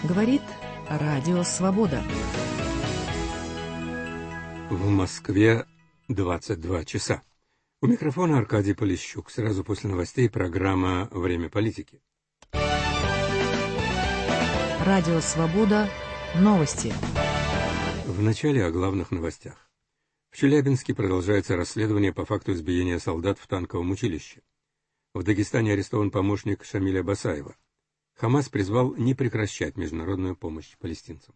Говорит Радио Свобода. В Москве 22 часа. У микрофона Аркадий Полищук. Сразу после новостей программа «Время политики». Радио Свобода. Новости. В начале о главных новостях. В Челябинске продолжается расследование по факту избиения солдат в танковом училище. В Дагестане арестован помощник Шамиля Басаева. ХАМАС призвал не прекращать международную помощь палестинцам.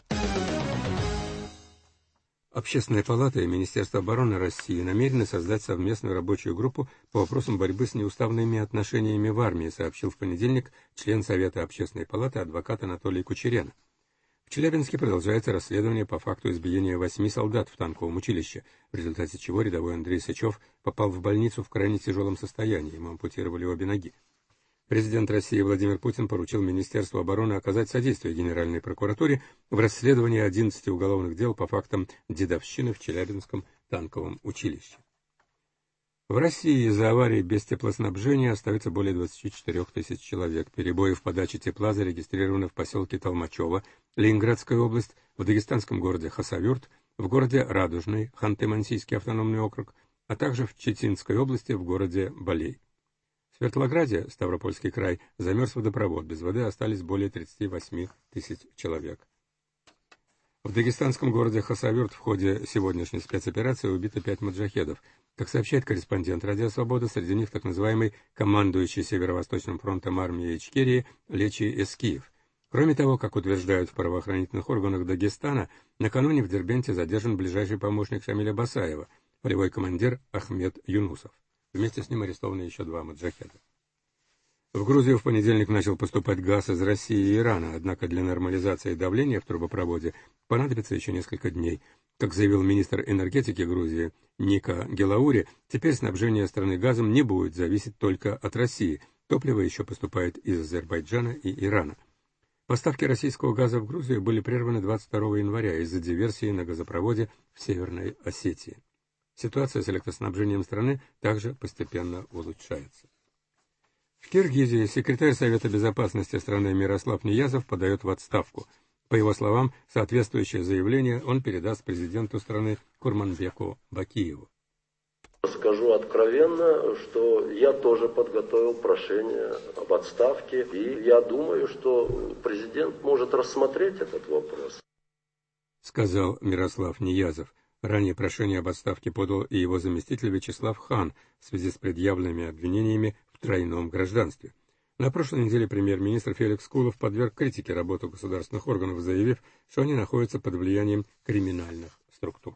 Общественная палата и Министерство обороны России намерены создать совместную рабочую группу по вопросам борьбы с неуставными отношениями в армии, сообщил в понедельник член Совета Общественной палаты адвокат Анатолий Кучерена. В Челябинске продолжается расследование по факту избиения 8 солдат в танковом училище, в результате чего рядовой Андрей Сычев попал в больницу в крайне тяжелом состоянии, ему ампутировали обе ноги. Президент России Владимир Путин поручил Министерству обороны оказать содействие Генеральной прокуратуре в расследовании 11 уголовных дел по фактам дедовщины в Челябинском танковом училище. В России из-за аварии без теплоснабжения остается более 24 тысяч человек. Перебои в подаче тепла зарегистрированы в поселке Толмачево, Ленинградская область, в дагестанском городе Хасавюрт, в городе Радужный, Ханты-Мансийский автономный округ, а также в Читинской области в городе Балей. В Свердлограде, Ставропольский край, замерз водопровод, без воды остались более 38 тысяч человек. В дагестанском городе Хасавюрт в ходе сегодняшней спецоперации убито 5 маджахедов. Как сообщает корреспондент «Радио Свобода», среди них так называемый командующий Северо-Восточным фронтом армии Ичкерии Лечи Эскиев. Кроме того, как утверждают в правоохранительных органах Дагестана, накануне в Дербенте задержан ближайший помощник Шамиля Басаева, полевой командир Ахмед Юнусов. Вместе с ним арестованы еще 2 маджахеда. В Грузию в понедельник начал поступать газ из России и Ирана, однако для нормализации давления в трубопроводе понадобится еще несколько дней. Как заявил министр энергетики Грузии Ника Гелаури, теперь снабжение страны газом не будет зависеть только от России. Топливо еще поступает из Азербайджана и Ирана. Поставки российского газа в Грузию были прерваны 22 января из-за диверсии на газопроводе в Северной Осетии. Ситуация с электроснабжением страны также постепенно улучшается. В Киргизии секретарь Совета безопасности страны Мирослав Ниязов подает в отставку. По его словам, соответствующее заявление он передаст президенту страны Курманбеку Бакиеву. Скажу откровенно, что я тоже подготовил прошение об отставке, и я думаю, что президент может рассмотреть этот вопрос. Сказал Мирослав Ниязов. Ранее прошение об отставке подал и его заместитель Вячеслав Хан в связи с предъявленными обвинениями в тройном гражданстве. На прошлой неделе премьер-министр Феликс Кулов подверг критике работу государственных органов, заявив, что они находятся под влиянием криминальных структур.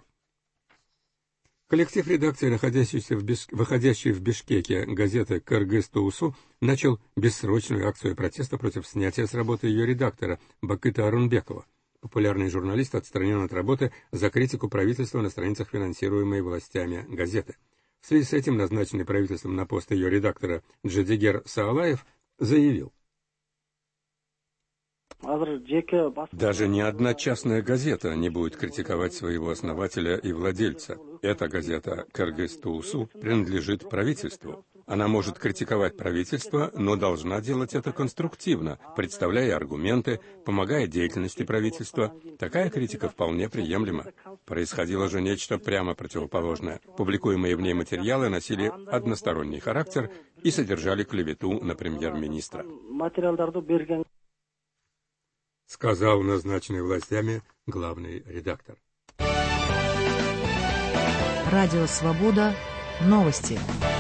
Коллектив редакции, выходящей в Бишкеке газеты «Кыргыз-Туусу», начал бессрочную акцию протеста против снятия с работы ее редактора Бакыта Арунбекова. Популярный журналист отстранен от работы за критику правительства на страницах финансируемой властями газеты. В связи с этим назначенный правительством на пост ее редактора Джадигер Саалаев заявил: «Даже ни одна частная газета не будет критиковать своего основателя и владельца. Эта газета «Кыргыз-Туусу» принадлежит правительству. Она может критиковать правительство, но должна делать это конструктивно, представляя аргументы, помогая деятельности правительства. Такая критика вполне приемлема. Происходило же нечто прямо противоположное. Публикуемые в ней материалы носили односторонний характер и содержали клевету на премьер-министра», сказал назначенный властями главный редактор. Радио Свобода. Новости.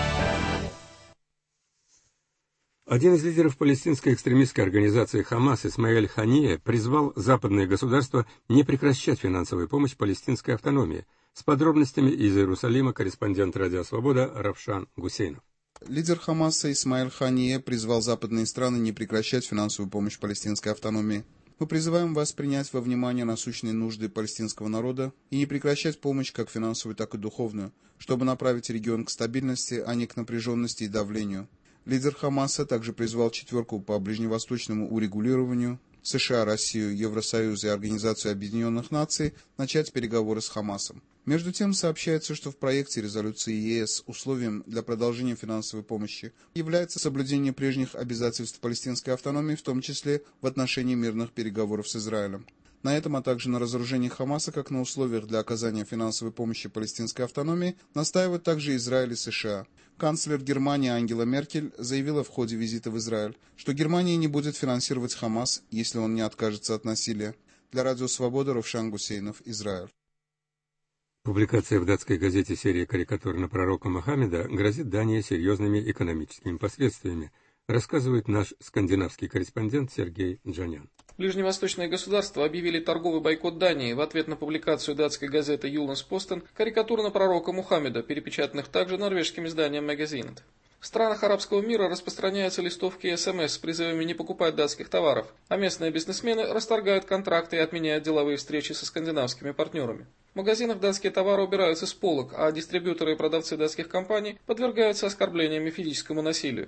Один из лидеров палестинской экстремистской организации «Хамас» Исмаэль Хания призвал западные государства не прекращать финансовую помощь палестинской автономии. С подробностями из Иерусалима корреспондент «Радио Свобода» Равшан Гусейнов. Лидер Хамаса Исмаэль Хания призвал западные страны не прекращать финансовую помощь палестинской автономии. Мы призываем вас принять во внимание насущные нужды палестинского народа и не прекращать помощь как финансовую, так и духовную, чтобы направить регион к стабильности, а не к напряженности и давлению. Лидер Хамаса также призвал четверку по ближневосточному урегулированию США, Россию, Евросоюз и Организацию Объединенных Наций начать переговоры с Хамасом. Между тем, сообщается, что в проекте резолюции ЕС условием для продолжения финансовой помощи является соблюдение прежних обязательств палестинской автономии, в том числе в отношении мирных переговоров с Израилем. На этом, а также на разоружении Хамаса, как на условиях для оказания финансовой помощи палестинской автономии, настаивают также Израиль и США. Канцлер Германии Ангела Меркель заявила в ходе визита в Израиль, что Германия не будет финансировать Хамас, если он не откажется от насилия. Для Радио Свобода Равшан Гусейнов, Израиль. Публикация в датской газете серии карикатур на пророка Мохаммеда грозит Дании серьезными экономическими последствиями, рассказывает наш скандинавский корреспондент Сергей Джанян. Ближневосточные государства объявили торговый бойкот Дании в ответ на публикацию датской газеты «Юланс-Постен» карикатур на пророка Мухаммеда, перепечатанных также норвежским изданием «Магазинет». В странах арабского мира распространяются листовки и СМС с призывами не покупать датских товаров, а местные бизнесмены расторгают контракты и отменяют деловые встречи со скандинавскими партнерами. В магазинах датские товары убираются с полок, а дистрибьюторы и продавцы датских компаний подвергаются оскорблениям и физическому насилию.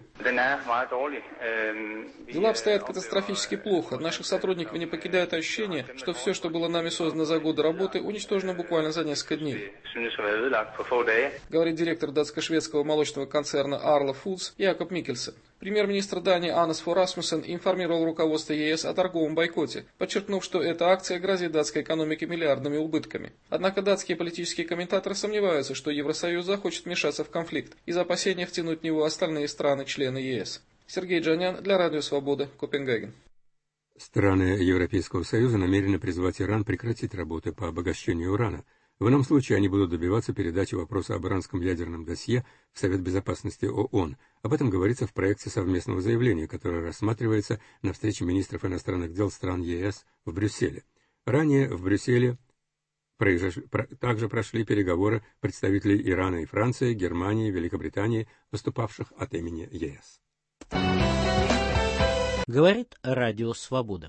Дела обстоят катастрофически плохо. Наших сотрудников не покидает ощущение, что все, что было нами создано за годы работы, уничтожено буквально за несколько дней. Говорит директор датско-шведского молочного концерна Arla Foods Якоб Микельсен. Премьер-министр Дании Аннес Фо Расмуссен информировал руководство ЕС о торговом бойкоте, подчеркнув, что эта акция грозит датской экономике миллиардными убытками. Однако датские политические комментаторы сомневаются, что Евросоюз захочет вмешаться в конфликт из опасения втянуть в него остальные страны-члены ЕС. Сергей Джанян для Радио Свобода, Копенгаген. Страны Европейского Союза намерены призвать Иран прекратить работы по обогащению урана. В ином случае они будут добиваться передачи вопроса об иранском ядерном досье в Совет Безопасности ООН. Об этом говорится в проекте совместного заявления, которое рассматривается на встрече министров иностранных дел стран ЕС в Брюсселе. Ранее в Брюсселе также прошли переговоры представителей Ирана и Франции, Германии, Великобритании, выступавших от имени ЕС. Говорит Радио Свобода.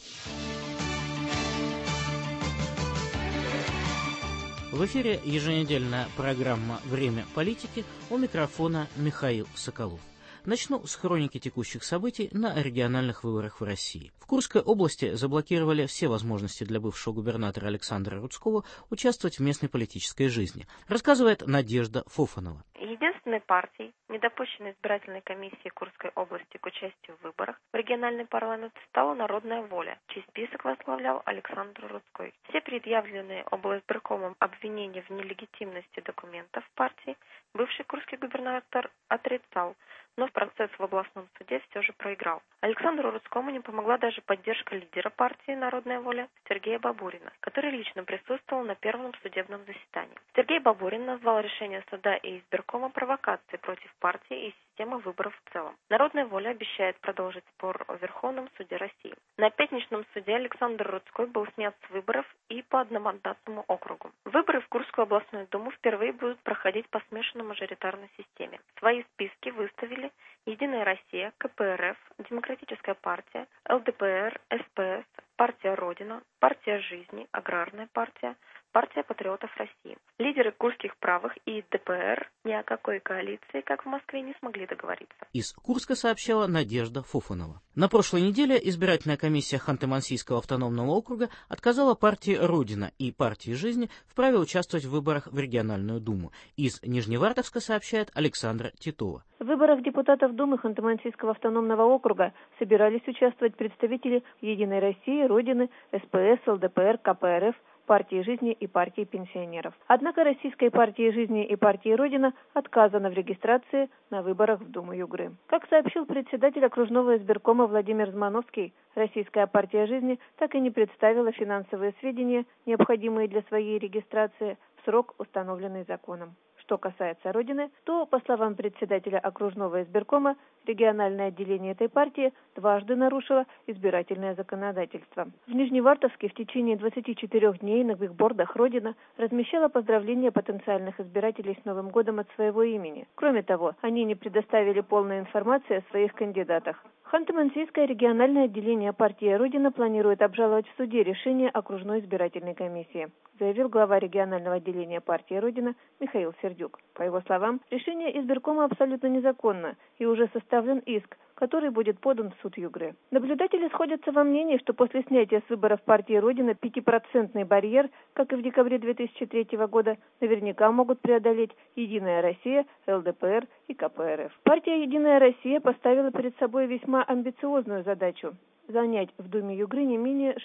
В эфире еженедельная программа «Время политики», у микрофона Михаил Соколов. Начну с хроники текущих событий на региональных выборах в России. В Курской области заблокировали все возможности для бывшего губернатора Александра Рудского участвовать в местной политической жизни, рассказывает Надежда Фофанова. Единственной партией, недопущенной избирательной комиссией Курской области к участию в выборах в региональный парламент, стала «Народная воля», чей список возглавлял Александр Рудской. Все предъявленные облизбиркомом обвинения в нелегитимности документов партии бывший курский губернатор отрицал, но в процесс в областном суде все же проиграл. Александру Рудскому не помогла даже поддержка лидера партии «Народная воля» Сергея Бабурина, который лично присутствовал на первом судебном заседании. Сергей Бабурин назвал решение суда и избиркома провокацией против партии и системы выборов в целом. «Народная воля» обещает продолжить спор о Верховном суде России. На пятничном суде Александр Рудской был снят с выборов и по одномандатному округу. Выборы в Курскую областную думу впервые будут проходить по смешанной мажоритарной системе. Свои списки выставили «Единая Россия», КПРФ, Демократическая партия, ЛДПР, СПС, партия Родина, партия Жизни, Аграрная партия, партия патриотов России. Лидеры курских правых и ДПР ни о какой коалиции, как в Москве, не смогли договориться. Из Курска сообщала Надежда Фофанова. На прошлой неделе избирательная комиссия Ханты-Мансийского автономного округа отказала партии «Родина» и партии «Жизни» в праве участвовать в выборах в региональную думу. Из Нижневартовска сообщает Александра Титова. В выборах депутатов Думы Ханты-Мансийского автономного округа собирались участвовать представители «Единой России», «Родины», СПС, ЛДПР, КПРФ, партии «Жизни» и партии пенсионеров. Однако Российской партии «Жизни» и партии «Родина» отказано в регистрации на выборах в Думу Югры. Как сообщил председатель окружного избиркома Владимир Змановский, Российская партия «Жизни» так и не представила финансовые сведения, необходимые для своей регистрации, в срок, установленный законом. Что касается Родины, то, по словам председателя окружного избиркома, региональное отделение этой партии дважды нарушило избирательное законодательство. В Нижневартовске в течение 24 дней на бигбордах «Родина» размещала поздравления потенциальных избирателей с Новым годом от своего имени. Кроме того, они не предоставили полной информации о своих кандидатах. Ханты-Мансийское региональное отделение партии «Родина» планирует обжаловать в суде решение окружной избирательной комиссии, заявил глава регионального отделения партии «Родина» Михаил Сердюк. По его словам, решение избиркома абсолютно незаконно и уже составлено составлен иск, который будет подан в суд Югры. Наблюдатели сходятся во мнении, что после снятия с выборов партии Родина 5% барьер, как и в декабре 2003 года, наверняка могут преодолеть Единая Россия, ЛДПР и КПРФ. Партия Единая Россия поставила перед собой весьма амбициозную задачу – занять в Думе Югры не менее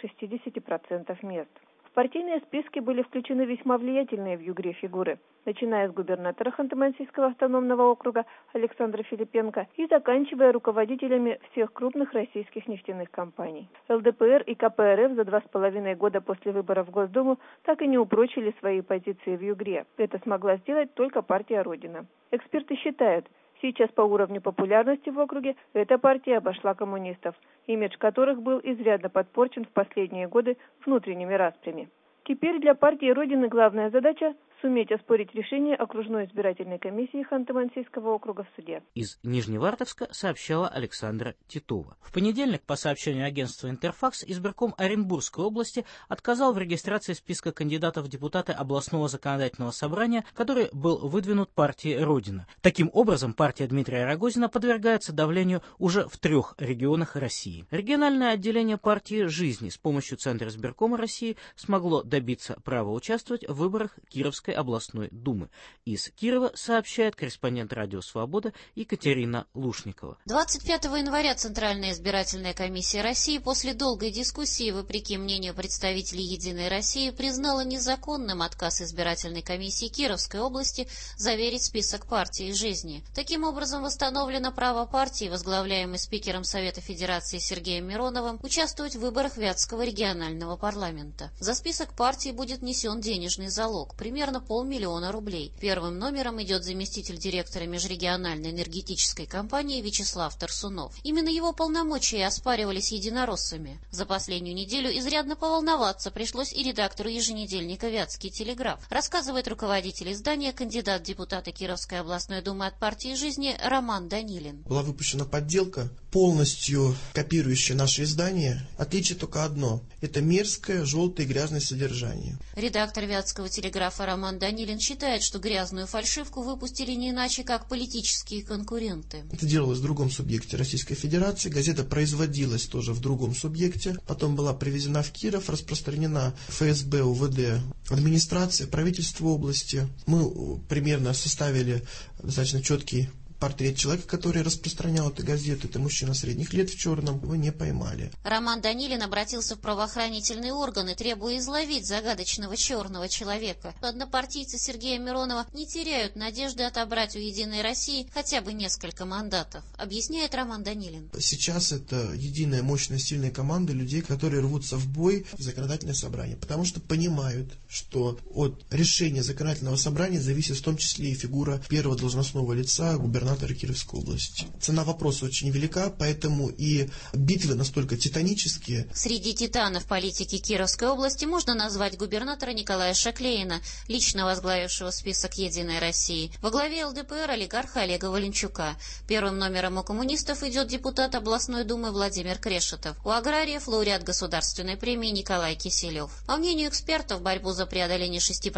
60% мест. В партийные списки были включены весьма влиятельные в Югре фигуры, начиная с губернатора Ханты-Мансийского автономного округа Александра Филипенко и заканчивая руководителями всех крупных российских нефтяных компаний. ЛДПР и КПРФ за 2,5 года после выборов в Госдуму так и не упрочили свои позиции в Югре. Это смогла сделать только партия Родина. Эксперты считают, сейчас по уровню популярности в округе эта партия обошла коммунистов, имидж которых был изрядно подпорчен в последние годы внутренними распрями. Теперь для партии Родины главная задача – суметь оспорить решение окружной избирательной комиссии Ханты-Мансийского округа в суде. Из Нижневартовска сообщала Александра Титова. В понедельник, по сообщению агентства «Интерфакс», избирком Оренбургской области отказал в регистрации списка кандидатов в депутаты областного законодательного собрания, который был выдвинут партией «Родина». Таким образом, партия Дмитрия Рогозина подвергается давлению уже в 3 регионах России. Региональное отделение партии «Жизни» с помощью Центра избиркома России смогло добиться права участвовать в выборах Кировской областной думы. Из Кирова сообщает корреспондент «Радио Свобода» Екатерина Лушникова. 25 января Центральная избирательная комиссия России после долгой дискуссии, вопреки мнению представителей «Единой России», признала незаконным отказ избирательной комиссии Кировской области заверить список партии «Жизни». Таким образом, восстановлено право партии, возглавляемой спикером Совета Федерации Сергеем Мироновым, участвовать в выборах Вятского регионального парламента. За список партии будет внесен денежный залог, примерно 500 000 рублей. Первым номером идет заместитель директора межрегиональной энергетической компании Вячеслав Тарсунов. Именно его полномочия оспаривались единороссами. За последнюю неделю изрядно поволноваться пришлось и редактору еженедельника «Вятский телеграф», рассказывает руководитель издания, кандидат в депутаты Кировской областной думы от партии «Жизни» Роман Данилин. Была выпущена подделка, полностью копирующая наше издание. Отличие только одно – это мерзкое, желтое и грязное содержание. Редактор «Вятского телеграфа» Роман Данилин считает, что грязную фальшивку выпустили не иначе, как политические конкуренты. Это делалось в другом субъекте Российской Федерации. Газета производилась тоже в другом субъекте. Потом была привезена в Киров, распространена ФСБ, УВД, администрация, правительство области. Мы примерно составили достаточно четкий портрет человека, который распространял эту газету. Это мужчина средних лет в черном. Его не поймали. Роман Данилин обратился в правоохранительные органы, требуя изловить загадочного черного человека. Однопартийцы Сергея Миронова не теряют надежды отобрать у «Единой России» хотя бы несколько мандатов, объясняет Роман Данилин. Сейчас это единая, мощная, сильная команда людей, которые рвутся в бой в законодательное собрание, потому что понимают, что от решения законодательного собрания зависит в том числе и фигура первого должностного лица, губернатора Кировской области. Цена вопроса очень велика, поэтому и битвы настолько титанические. Среди титанов политики Кировской области можно назвать губернатора Николая Шаклеина, лично возглавившего список «Единой России». Во главе ЛДПР олигарха Олега Валенчука. Первым номером у коммунистов идет депутат областной думы Владимир Крешетов. У аграриев лауреат государственной премии Николай Киселев. По мнению экспертов, в борьбу за преодоление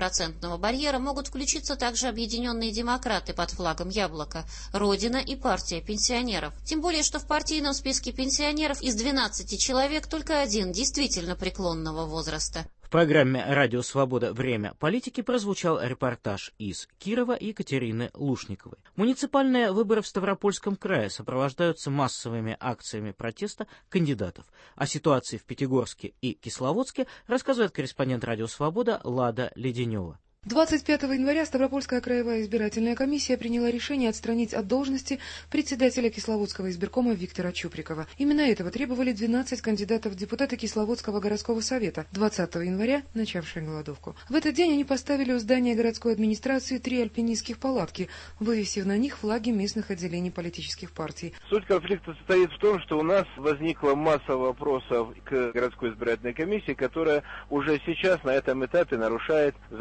6% барьера могут включиться также объединенные демократы под флагом «Яблоко», Родина и партия пенсионеров. Тем более, что в партийном списке пенсионеров из 12 человек только один действительно преклонного возраста. В программе «Радио Свобода. Время политики» прозвучал репортаж из Кирова Екатерины Лушниковой. Муниципальные выборы в Ставропольском крае сопровождаются массовыми акциями протеста кандидатов. О ситуации в Пятигорске и Кисловодске рассказывает корреспондент «Радио Свобода» Лада Леденева. 25 января Ставропольская краевая избирательная комиссия приняла решение отстранить от должности председателя Кисловодского избиркома Виктора Чуприкова. Именно этого требовали 12 кандидатов в депутаты Кисловодского городского совета, 20 января начавшие голодовку. В этот день они поставили у здания городской администрации 3 альпинистских палатки, вывесив на них флаги местных отделений политических партий. Суть конфликта состоит в том, что у нас возникла масса вопросов к городской избирательной комиссии, которая уже сейчас на этом этапе нарушает закон об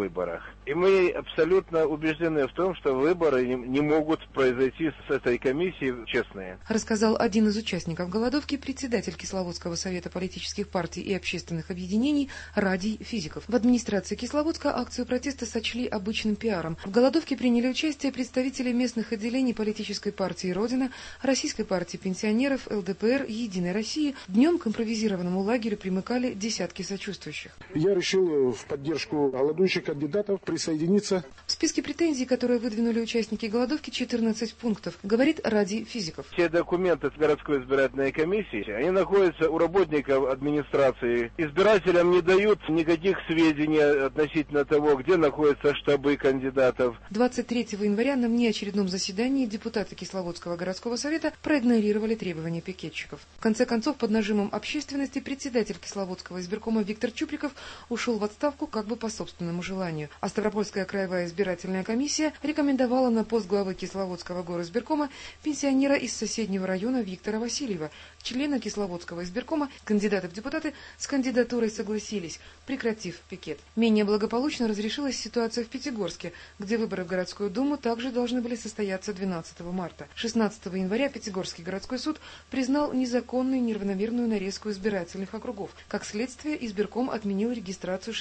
выборах. И мы абсолютно убеждены в том, что выборы не могут произойти с этой комиссией честные. Рассказал один из участников голодовки, председатель Кисловодского совета политических партий и общественных объединений Радий Физиков. В администрации Кисловодска акцию протеста сочли обычным пиаром. В голодовке приняли участие представители местных отделений политической партии «Родина», Российской партии пенсионеров, ЛДПР, Единой России. Днем к импровизированному лагерю примыкали десятки сочувствующих. Я решил в поддержку голодующих кандидатов присоединиться. В списке претензий, которые выдвинули участники голодовки, 14 пунктов, говорит Радий Физиков. Все документы с городской избирательной комиссии, они находятся у работников администрации. Избирателям не дают никаких сведений относительно того, где находятся штабы кандидатов. 23 января на внеочередном заседании депутаты Кисловодского городского совета проигнорировали требования пикетчиков. В конце концов, под нажимом общественности председатель Кисловодского избиркома Виктор Чуприков ушел в отставку как бы по собственному желанию. А Ставропольская краевая избирательная комиссия рекомендовала на пост главы Кисловодского горизбиркома пенсионера из соседнего района Виктора Васильева. Члены Кисловодского избиркома, кандидаты в депутаты, с кандидатурой согласились, прекратив пикет. Менее благополучно разрешилась ситуация в Пятигорске, где выборы в городскую думу также должны были состояться 12 марта. 16 января Пятигорский городской суд признал незаконную неравномерную нарезку избирательных округов. Как следствие, избирком отменил регистрацию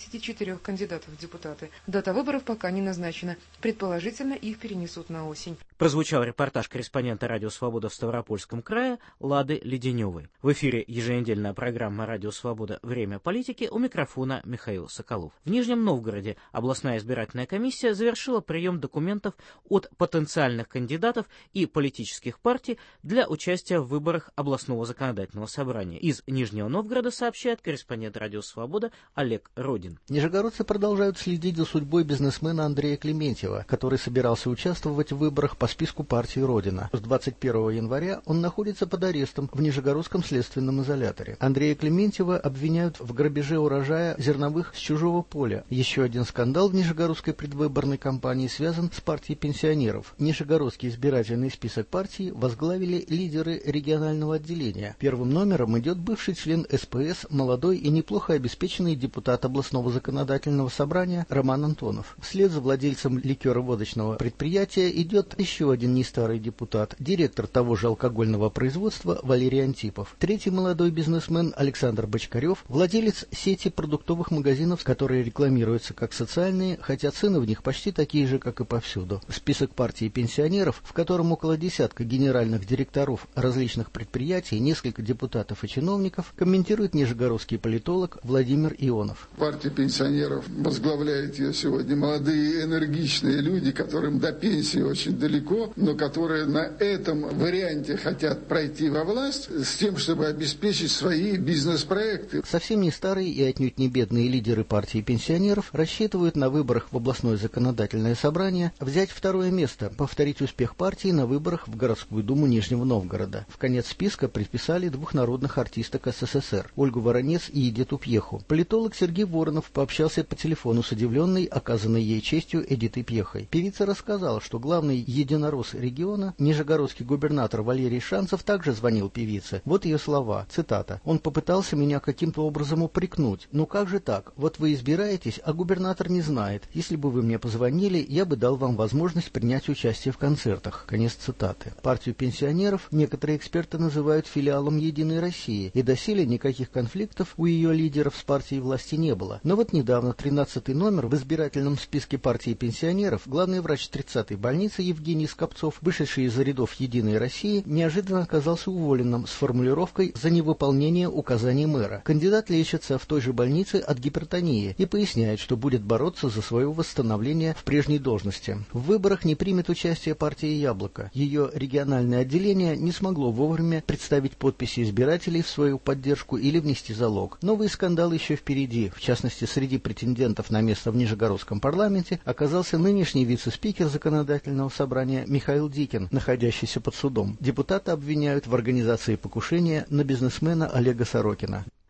64 кандидатов в депутаты. Дата выборов пока не назначена. Предположительно, их перенесут на осень. Прозвучал репортаж корреспондента «Радио Свобода» в Ставропольском крае Лады Леденевой. В эфире еженедельная программа «Радио Свобода. Время политики», у микрофона Михаил Соколов. В Нижнем Новгороде областная избирательная комиссия завершила прием документов от потенциальных кандидатов и политических партий для участия в выборах областного законодательного собрания. Из Нижнего Новгорода сообщает корреспондент «Радио Свобода» Олег Родин. Нижегородцы продолжают следить за судьбой бизнесмена Андрея Клементьева, который собирался участвовать в выборах по списку партии «Родина». С 21 января он находится под арестом в Нижегородском следственном изоляторе. Андрея Клементьева обвиняют в грабеже урожая зерновых с чужого поля. Еще один скандал в Нижегородской предвыборной кампании связан с партией пенсионеров. Нижегородский избирательный список партии возглавили лидеры регионального отделения. Первым номером идет бывший член СПС, молодой и неплохо обеспеченный депутат областного законодательного собрания Роман Антонов. Вслед за владельцем ликероводочного предприятия идет еще один нестарый депутат, директор того же алкогольного производства Валерий Антипов. Третий молодой бизнесмен Александр Бочкарев, владелец сети продуктовых магазинов, которые рекламируются как социальные, хотя цены в них почти такие же, как и повсюду. Список партии пенсионеров, в котором около десятка генеральных директоров различных предприятий, несколько депутатов и чиновников, комментирует нижегородский политолог Владимир Ионов. Партия пенсионеров, возглавляет ее сегодня молодые энергичные люди, которым до пенсии очень далеко, но которые на этом варианте хотят пройти во власть с тем, чтобы обеспечить свои бизнес-проекты. Совсем не старые и отнюдь не бедные лидеры партии пенсионеров рассчитывают на выборах в областное законодательное собрание взять второе место, повторить успех партии на выборах в городскую думу Нижнего Новгорода. В конец списка приписали двух народных артисток СССР – Ольгу Воронец и Эдиту Пьеху. Политолог Сергей Воронов пообщался по телефону с удивленной, оказанной ей честью Эдитой Пьехой. Певица рассказала, что главный единорос региона, нижегородский губернатор Валерий Шанцев, также звонил певице. Вот ее слова, цитата: «Он попытался меня каким-то образом упрекнуть. Ну как же так? Вот вы избираетесь, а губернатор не знает. Если бы вы мне позвонили, я бы дал вам возможность принять участие в концертах». Конец цитаты. Партию пенсионеров некоторые эксперты называют филиалом «Единой России», и доселе никаких конфликтов у ее лидеров с партией власти не было. Но вот недавно 13-й номер в избирательном списке партии пенсионеров, главный врач 30-й больницы Евгений Скопцов, вышедший из рядов «Единой России», неожиданно оказался уволенным с формулировкой «за невыполнение указаний мэра». Кандидат лечится в той же больнице от гипертонии и поясняет, что будет бороться за свое восстановление в прежней должности. В выборах не примет участие партия «Яблоко». Ее региональное отделение не смогло вовремя представить подписи избирателей в свою поддержку или внести залог. Новый скандал еще впереди. В частности, среди претендентов на место в Нижегородском парламенте оказался нынешний вице-спикер законодательного собрания Михаил Дикин, находящийся под судом. Депутата обвиняют в организации покушения на бизнесмена Олега Сорокина.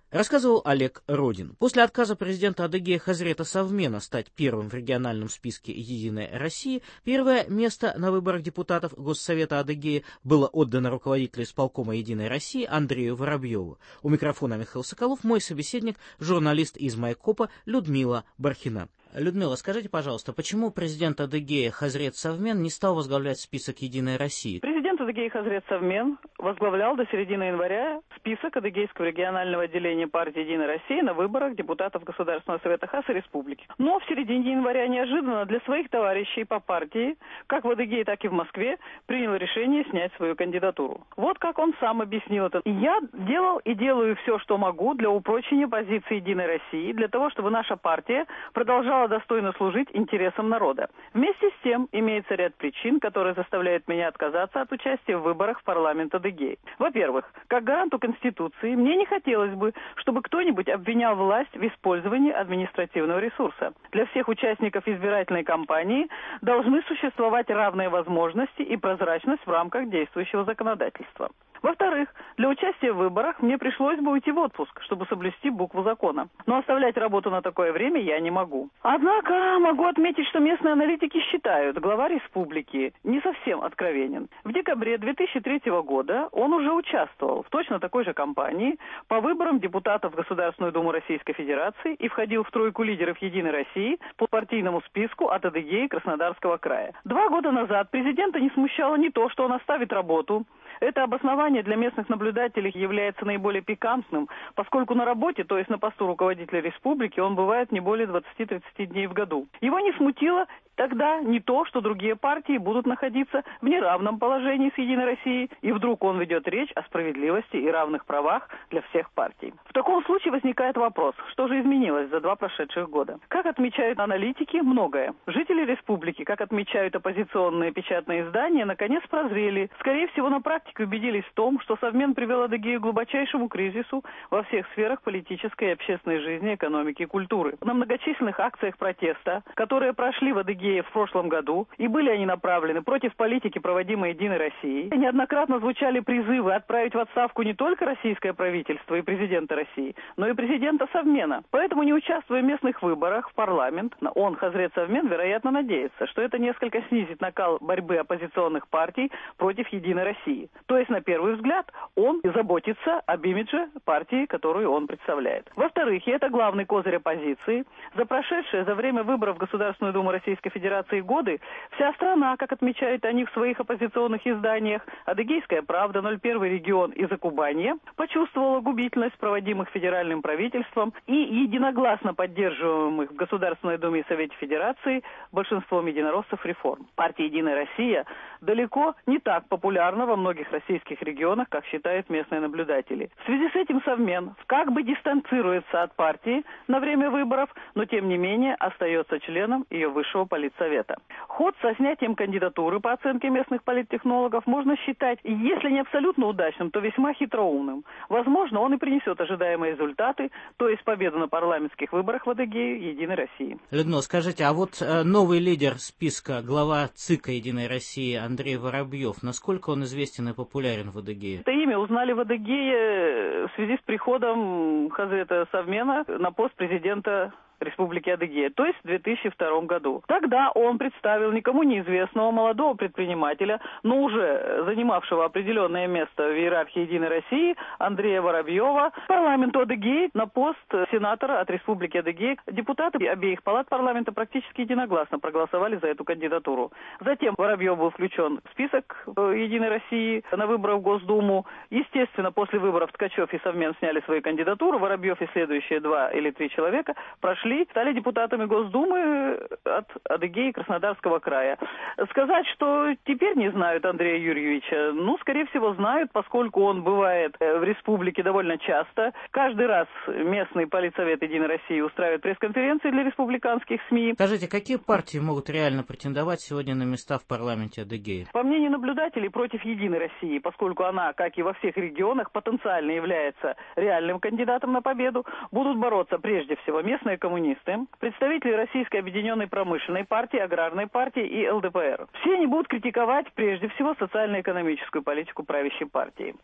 Рассказывал Олег Родин. После отказа президента Адыгея Хазрета Совмена стать первым в региональном списке «Единой России», первое место на выборах депутатов Госсовета Адыгеи было отдано руководителю исполкома «Единой России» Андрею Воробьеву. У микрофона Михаил Соколов, мой собеседник, журналист из Майкопа Людмила Бархина. Людмила, скажите, пожалуйста, почему президент Адыгея Хазрет Совмен не стал возглавлять список «Единой России»? Президент Адыгея Хазрет Совмен возглавлял до середины января список Адыгейского регионального отделения партии «Единой России» на выборах депутатов Государственного совета Хаса Республики. Но в середине января неожиданно для своих товарищей по партии, как в Адыгее, так и в Москве, принял решение снять свою кандидатуру. Вот как он сам объяснил это. Я делал и делаю все, что могу для упрочения позиции «Единой России», для того, чтобы наша партия продолжала достойно служить интересам народа. Вместе с тем, имеется ряд причин, которые заставляют меня отказаться от участия в выборах в парламент Адыгеи. Во-первых, как гаранту Конституции, мне не хотелось бы, чтобы кто-нибудь обвинял власть в использовании административного ресурса. Для всех участников избирательной кампании должны существовать равные возможности и прозрачность в рамках действующего законодательства. Во-вторых, для участия в выборах мне пришлось бы уйти в отпуск, чтобы соблюсти букву закона. Но оставлять работу на такое время я не могу. Однако могу отметить, что местные аналитики считают, глава республики не совсем откровенен. В декабре 2003 года он уже участвовал в точно такой же кампании по выборам депутатов в Государственную Думу Российской Федерации и входил в тройку лидеров «Единой России» по партийному списку от Адыгеи и Краснодарского края. 2 года назад президента не смущало не то, что он оставит работу. Это обоснование для местных наблюдателей является наиболее пикантным, поскольку на работе, то есть на посту руководителя республики, он бывает не более 20-30 дней в году. Его не смутило тогда не то, что другие партии будут находиться в неравном положении с «Единой Россией», и вдруг он ведет речь о справедливости и равных правах для всех партий. В таком случае возникает вопрос, что же изменилось за 2 прошедших года? Как отмечают аналитики, многое. Жители республики, как отмечают оппозиционные печатные издания, наконец прозрели. Скорее всего, на практике убедились в том, что Совмен привел Адыгею к глубочайшему кризису во всех сферах политической и общественной жизни, экономики и культуры. На многочисленных акциях протеста, которые прошли в Адыгее в прошлом году, и были они направлены против политики, проводимой «Единой Россией», неоднократно звучали призывы отправить в отставку не только российское правительство и президента России, но и президента Совмена. Поэтому, не участвуя в местных выборах в парламент, он, Хазрет Совмен, вероятно, надеется, что это несколько снизит накал борьбы оппозиционных партий против «Единой России». То есть, на первый взгляд, он заботится об имидже партии, которую он представляет. Во-вторых, и это главный козырь оппозиции, за прошедшее за время выборов в Государственную Думу Российской Федерации годы вся страна, как отмечают они в своих оппозиционных изданиях, «Адыгейская правда», 01 регион и «Закубанье», почувствовала губительность проводимых федеральным правительством и единогласно поддерживаемых в Государственной Думе и Совете Федерации большинством единороссов реформ. Партия «Единая Россия» далеко не так популярна во многих российских регионах, как считают местные наблюдатели. В связи с этим Совмен как бы дистанцируется от партии на время выборов, но тем не менее остается членом ее высшего политсовета. Ход со снятием кандидатуры, по оценке местных политтехнологов, можно считать, если не абсолютно удачным, то весьма хитроумным. Возможно, он и принесет ожидаемые результаты, то есть победу на парламентских выборах в Адыгее «Единой России». Людмила, скажите, а вот новый лидер списка, глава ЦИКа «Единой России» Андрей Воробьев, насколько он известен и популярен в Адыгее? Это имя узнали в Адыгее в связи с приходом Хазрета Совмена на пост президента Республики Адыгея, то есть в 2002 году. Тогда он представил никому неизвестного молодого предпринимателя, но уже занимавшего определенное место в иерархии «Единой России» Андрея Воробьева парламенту Адыгеи на пост сенатора от Республики Адыгея. Депутаты обеих палат парламента практически единогласно проголосовали за эту кандидатуру. Затем Воробьев был включен в список «Единой России» на выборы в Госдуму. Естественно, после выборов Ткачев и Совмен сняли свои кандидатуры. Воробьев и следующие 2 или 3 человека прошли, стали депутатами Госдумы от Адыгеи и Краснодарского края. Сказать, что теперь не знают Андрея Юрьевича, скорее всего, знают, поскольку он бывает в республике довольно часто. Каждый раз местный политсовет «Единой России» устраивает пресс-конференции для республиканских СМИ. Скажите, какие партии могут реально претендовать сегодня на места в парламенте Адыгеи? По мнению наблюдателей, против «Единой России», поскольку она, как и во всех регионах, потенциально является реальным кандидатом на победу, будут бороться прежде всего местные коммунисты, представители Российской объединенной промышленной партии, аграрной партии и ЛДПР. Все они будут критиковать прежде всего социально-экономическую политику правящей партии.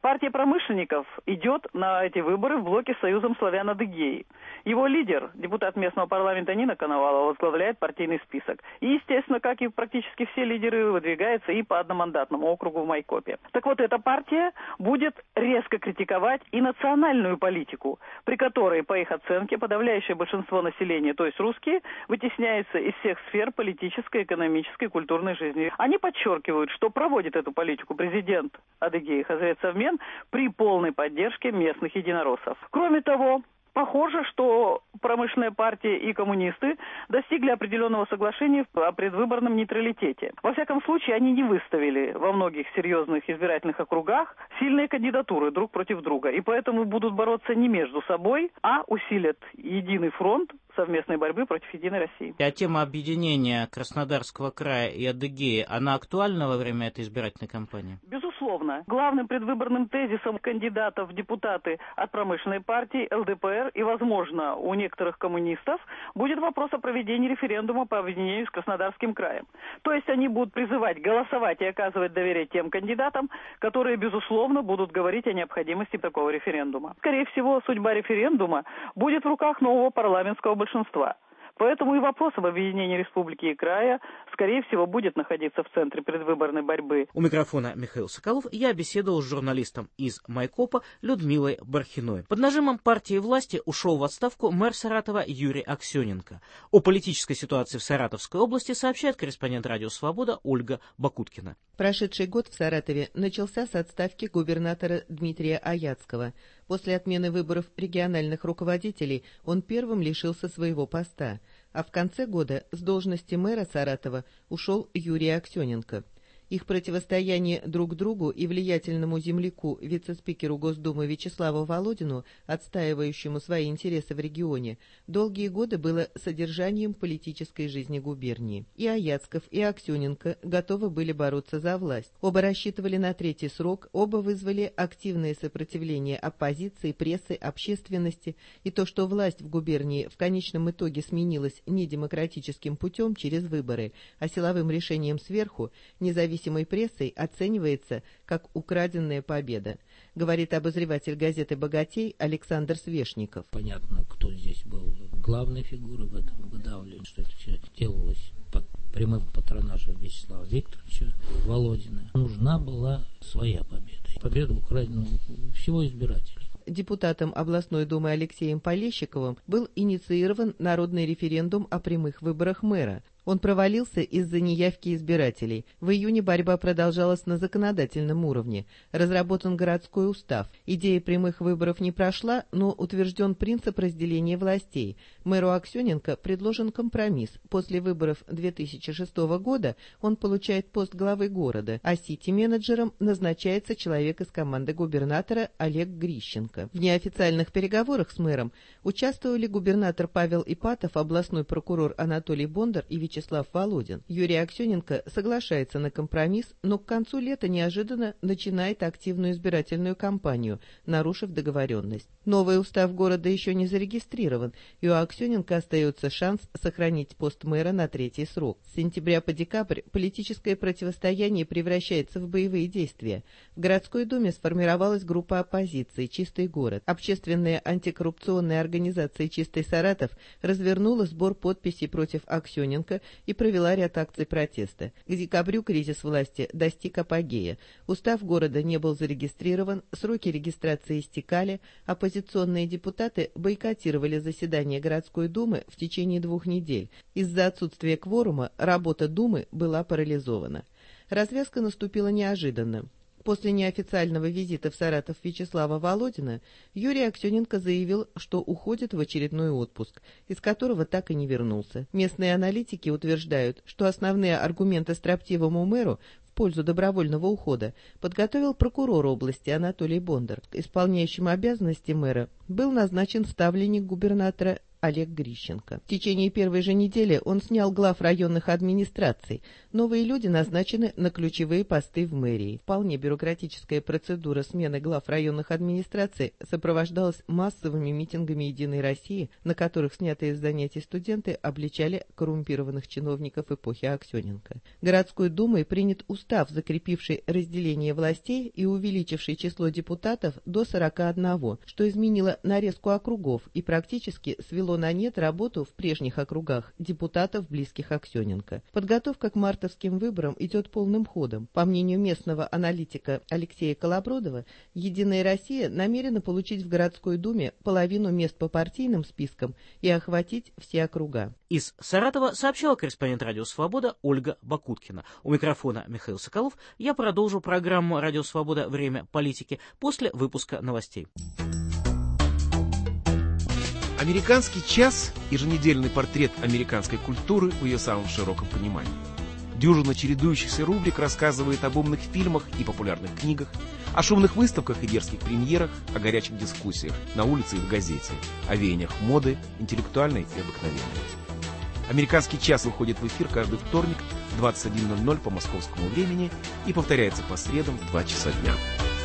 Партия промышленников идет на эти выборы в блоке с Союзом славян-Адыгеи. Его лидер, депутат местного парламента Нина Коновалова, возглавляет партийный список. И, естественно, как и практически все лидеры, выдвигается и по одномандатному округу в Майкопе. Так вот, эта партия будет резко критиковать и национальную политику, при которой, по их оценке, подавляющее большинство населения, то есть русские, вытесняется из всех сфер политической, экономической, культурной жизни. Они подчеркивают, что проводит эту политику президент Адыгеи Хазрет Савмен при полной поддержке местных единороссов. Кроме того, похоже, что промышленная партия и коммунисты достигли определенного соглашения о предвыборном нейтралитете. Во всяком случае, они не выставили во многих серьезных избирательных округах сильные кандидатуры друг против друга. И поэтому будут бороться не между собой, а усилят единый фронт совместной борьбы против Единой России. А тема объединения Краснодарского края и Адыгеи, она актуальна во время этой избирательной кампании? Безусловно. Главным предвыборным тезисом кандидатов в депутаты от промышленной партии, ЛДПР и, возможно, у некоторых коммунистов будет вопрос о проведении референдума по объединению с Краснодарским краем. То есть они будут призывать голосовать и оказывать доверие тем кандидатам, которые, безусловно, будут говорить о необходимости такого референдума. Скорее всего, судьба референдума будет в руках нового парламентского большинства. Поэтому и вопрос об объединении республики и края, скорее всего, будет находиться в центре предвыборной борьбы. У микрофона Михаил Соколов. Я беседовал с журналистом из Майкопа Людмилой Бархиной. Под нажимом партии власти ушел в отставку мэр Саратова Юрий Аксененко. О политической ситуации в Саратовской области сообщает корреспондент «Радио Свобода» Ольга Бакуткина. Прошедший год в Саратове начался с отставки губернатора Дмитрия Аяцкого. После отмены выборов региональных руководителей он первым лишился своего поста, а в конце года с должности мэра Саратова ушел Юрий Аксененко. Их противостояние друг другу и влиятельному земляку, вице-спикеру Госдумы Вячеславу Володину, отстаивающему свои интересы в регионе, долгие годы было содержанием политической жизни губернии. И Аяцков, и Аксененко готовы были бороться за власть. Оба рассчитывали на третий срок, оба вызвали активное сопротивление оппозиции, прессы, общественности, и то, что власть в губернии в конечном итоге сменилась не демократическим путем через выборы, а силовым решением сверху, независимой прессой оценивается как украденная победа, говорит обозреватель газеты «Богатей» Александр Свешников. Понятно, кто здесь был главной фигурой в этом выдавливании, что это все делалось под прямым патронажем Вячеслава Викторовича Володина. Нужна была своя победа. Победа украдена всего избирателей. Депутатом областной думы Алексеем Полещиковым был инициирован народный референдум о прямых выборах мэра. Он провалился из-за неявки избирателей. В июне борьба продолжалась на законодательном уровне. Разработан городской устав. Идея прямых выборов не прошла, но утвержден принцип разделения властей. Мэру Аксененко предложен компромисс. После выборов 2006 года он получает пост главы города, а сити-менеджером назначается человек из команды губернатора Олег Грищенко. В неофициальных переговорах с мэром участвовали губернатор Павел Ипатов, областной прокурор Анатолий Бондар и Вячеслав Володин. Юрий Аксененко соглашается на компромисс, но к концу лета неожиданно начинает активную избирательную кампанию, нарушив договоренность. Новый устав города еще не зарегистрирован, и у Аксененко остается шанс сохранить пост мэра на третий срок. С сентября по декабрь политическое противостояние превращается в боевые действия. В городской думе сформировалась группа оппозиции «Чистый город». Общественная антикоррупционная организация «Чистый Саратов» развернула сбор подписей против Аксененко и провела ряд акций протеста. К декабрю кризис власти достиг апогея. Устав города не был зарегистрирован, сроки регистрации истекали, оппозиционные депутаты бойкотировали заседание городской думы в течение 2 недель. Из-за отсутствия кворума работа думы была парализована. Развязка наступила неожиданно. После неофициального визита в Саратов Вячеслава Володина Юрий Аксененко заявил, что уходит в очередной отпуск, из которого так и не вернулся. Местные аналитики утверждают, что основные аргументы строптивому мэру в пользу добровольного ухода подготовил прокурор области Анатолий Бондар. Исполняющим обязанности мэра был назначен ставленник губернатора Олег Грищенко. В течение первой же недели он снял глав районных администраций. Новые люди назначены на ключевые посты в мэрии. Вполне бюрократическая процедура смены глав районных администраций сопровождалась массовыми митингами «Единой России», на которых снятые с занятий студенты обличали коррумпированных чиновников эпохи Аксененко. Городской думой принят устав, закрепивший разделение властей и увеличивший число депутатов до 41, что изменило нарезку округов и практически свело на нет работу в прежних округах депутатов, близких Аксененко. Подготовка к мартовским выборам идет полным ходом. По мнению местного аналитика Алексея Колобродова, «Единая Россия» намерена получить в городской думе половину мест по партийным спискам и охватить все округа. Из Саратова сообщала корреспондент «Радио Свобода» Ольга Бакуткина. У микрофона Михаил Соколов. Я продолжу программу «Радио Свобода. Время политики» после выпуска новостей. «Американский час» – еженедельный портрет американской культуры в ее самом широком понимании. Дюжина чередующихся рубрик рассказывает об умных фильмах и популярных книгах, о шумных выставках и дерзких премьерах, о горячих дискуссиях на улице и в газете, о веяниях моды, интеллектуальной и обыкновенной. «Американский час» выходит в эфир каждый вторник в 21:00 по московскому времени и повторяется по средам в 2 часа дня.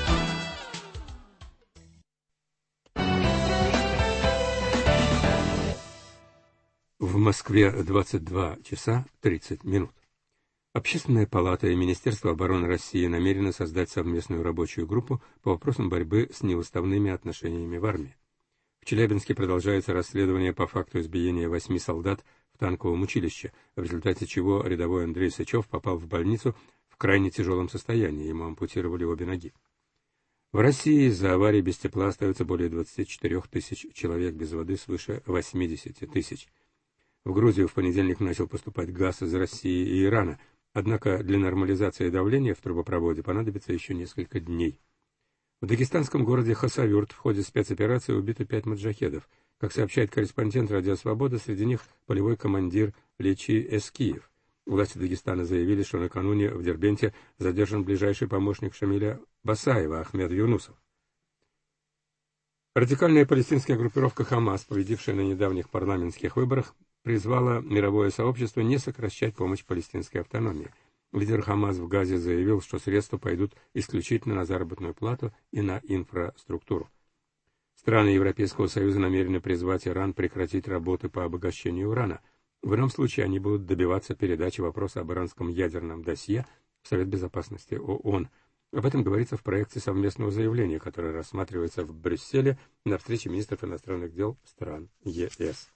В Москве 22 часа 30 минут. Общественная палата и Министерство обороны России намерены создать совместную рабочую группу по вопросам борьбы с неуставными отношениями в армии. В Челябинске продолжается расследование по факту избиения 8 солдат в танковом училище, в результате чего рядовой Андрей Сычев попал в больницу в крайне тяжелом состоянии, ему ампутировали обе ноги. В России из-за аварий без тепла остается более 24 тысяч человек, без воды свыше 80 тысяч. В Грузию в понедельник начал поступать газ из России и Ирана, однако для нормализации давления в трубопроводе понадобится еще несколько дней. В дагестанском городе Хасавюрт в ходе спецоперации убиты 5 маджахедов. Как сообщает корреспондент «Радио Свобода», среди них полевой командир Лечи Эскиев. Власти Дагестана заявили, что накануне в Дербенте задержан ближайший помощник Шамиля Басаева Ахмед Юнусов. Радикальная палестинская группировка «Хамас», победившая на недавних парламентских выборах, призвала мировое сообщество не сокращать помощь палестинской автономии. Лидер «Хамас» в Газе заявил, что средства пойдут исключительно на заработную плату и на инфраструктуру. Страны Европейского Союза намерены призвать Иран прекратить работы по обогащению урана. В ином случае они будут добиваться передачи вопроса об иранском ядерном досье в Совет Безопасности ООН. Об этом говорится в проекте совместного заявления, которое рассматривается в Брюсселе на встрече министров иностранных дел стран ЕС.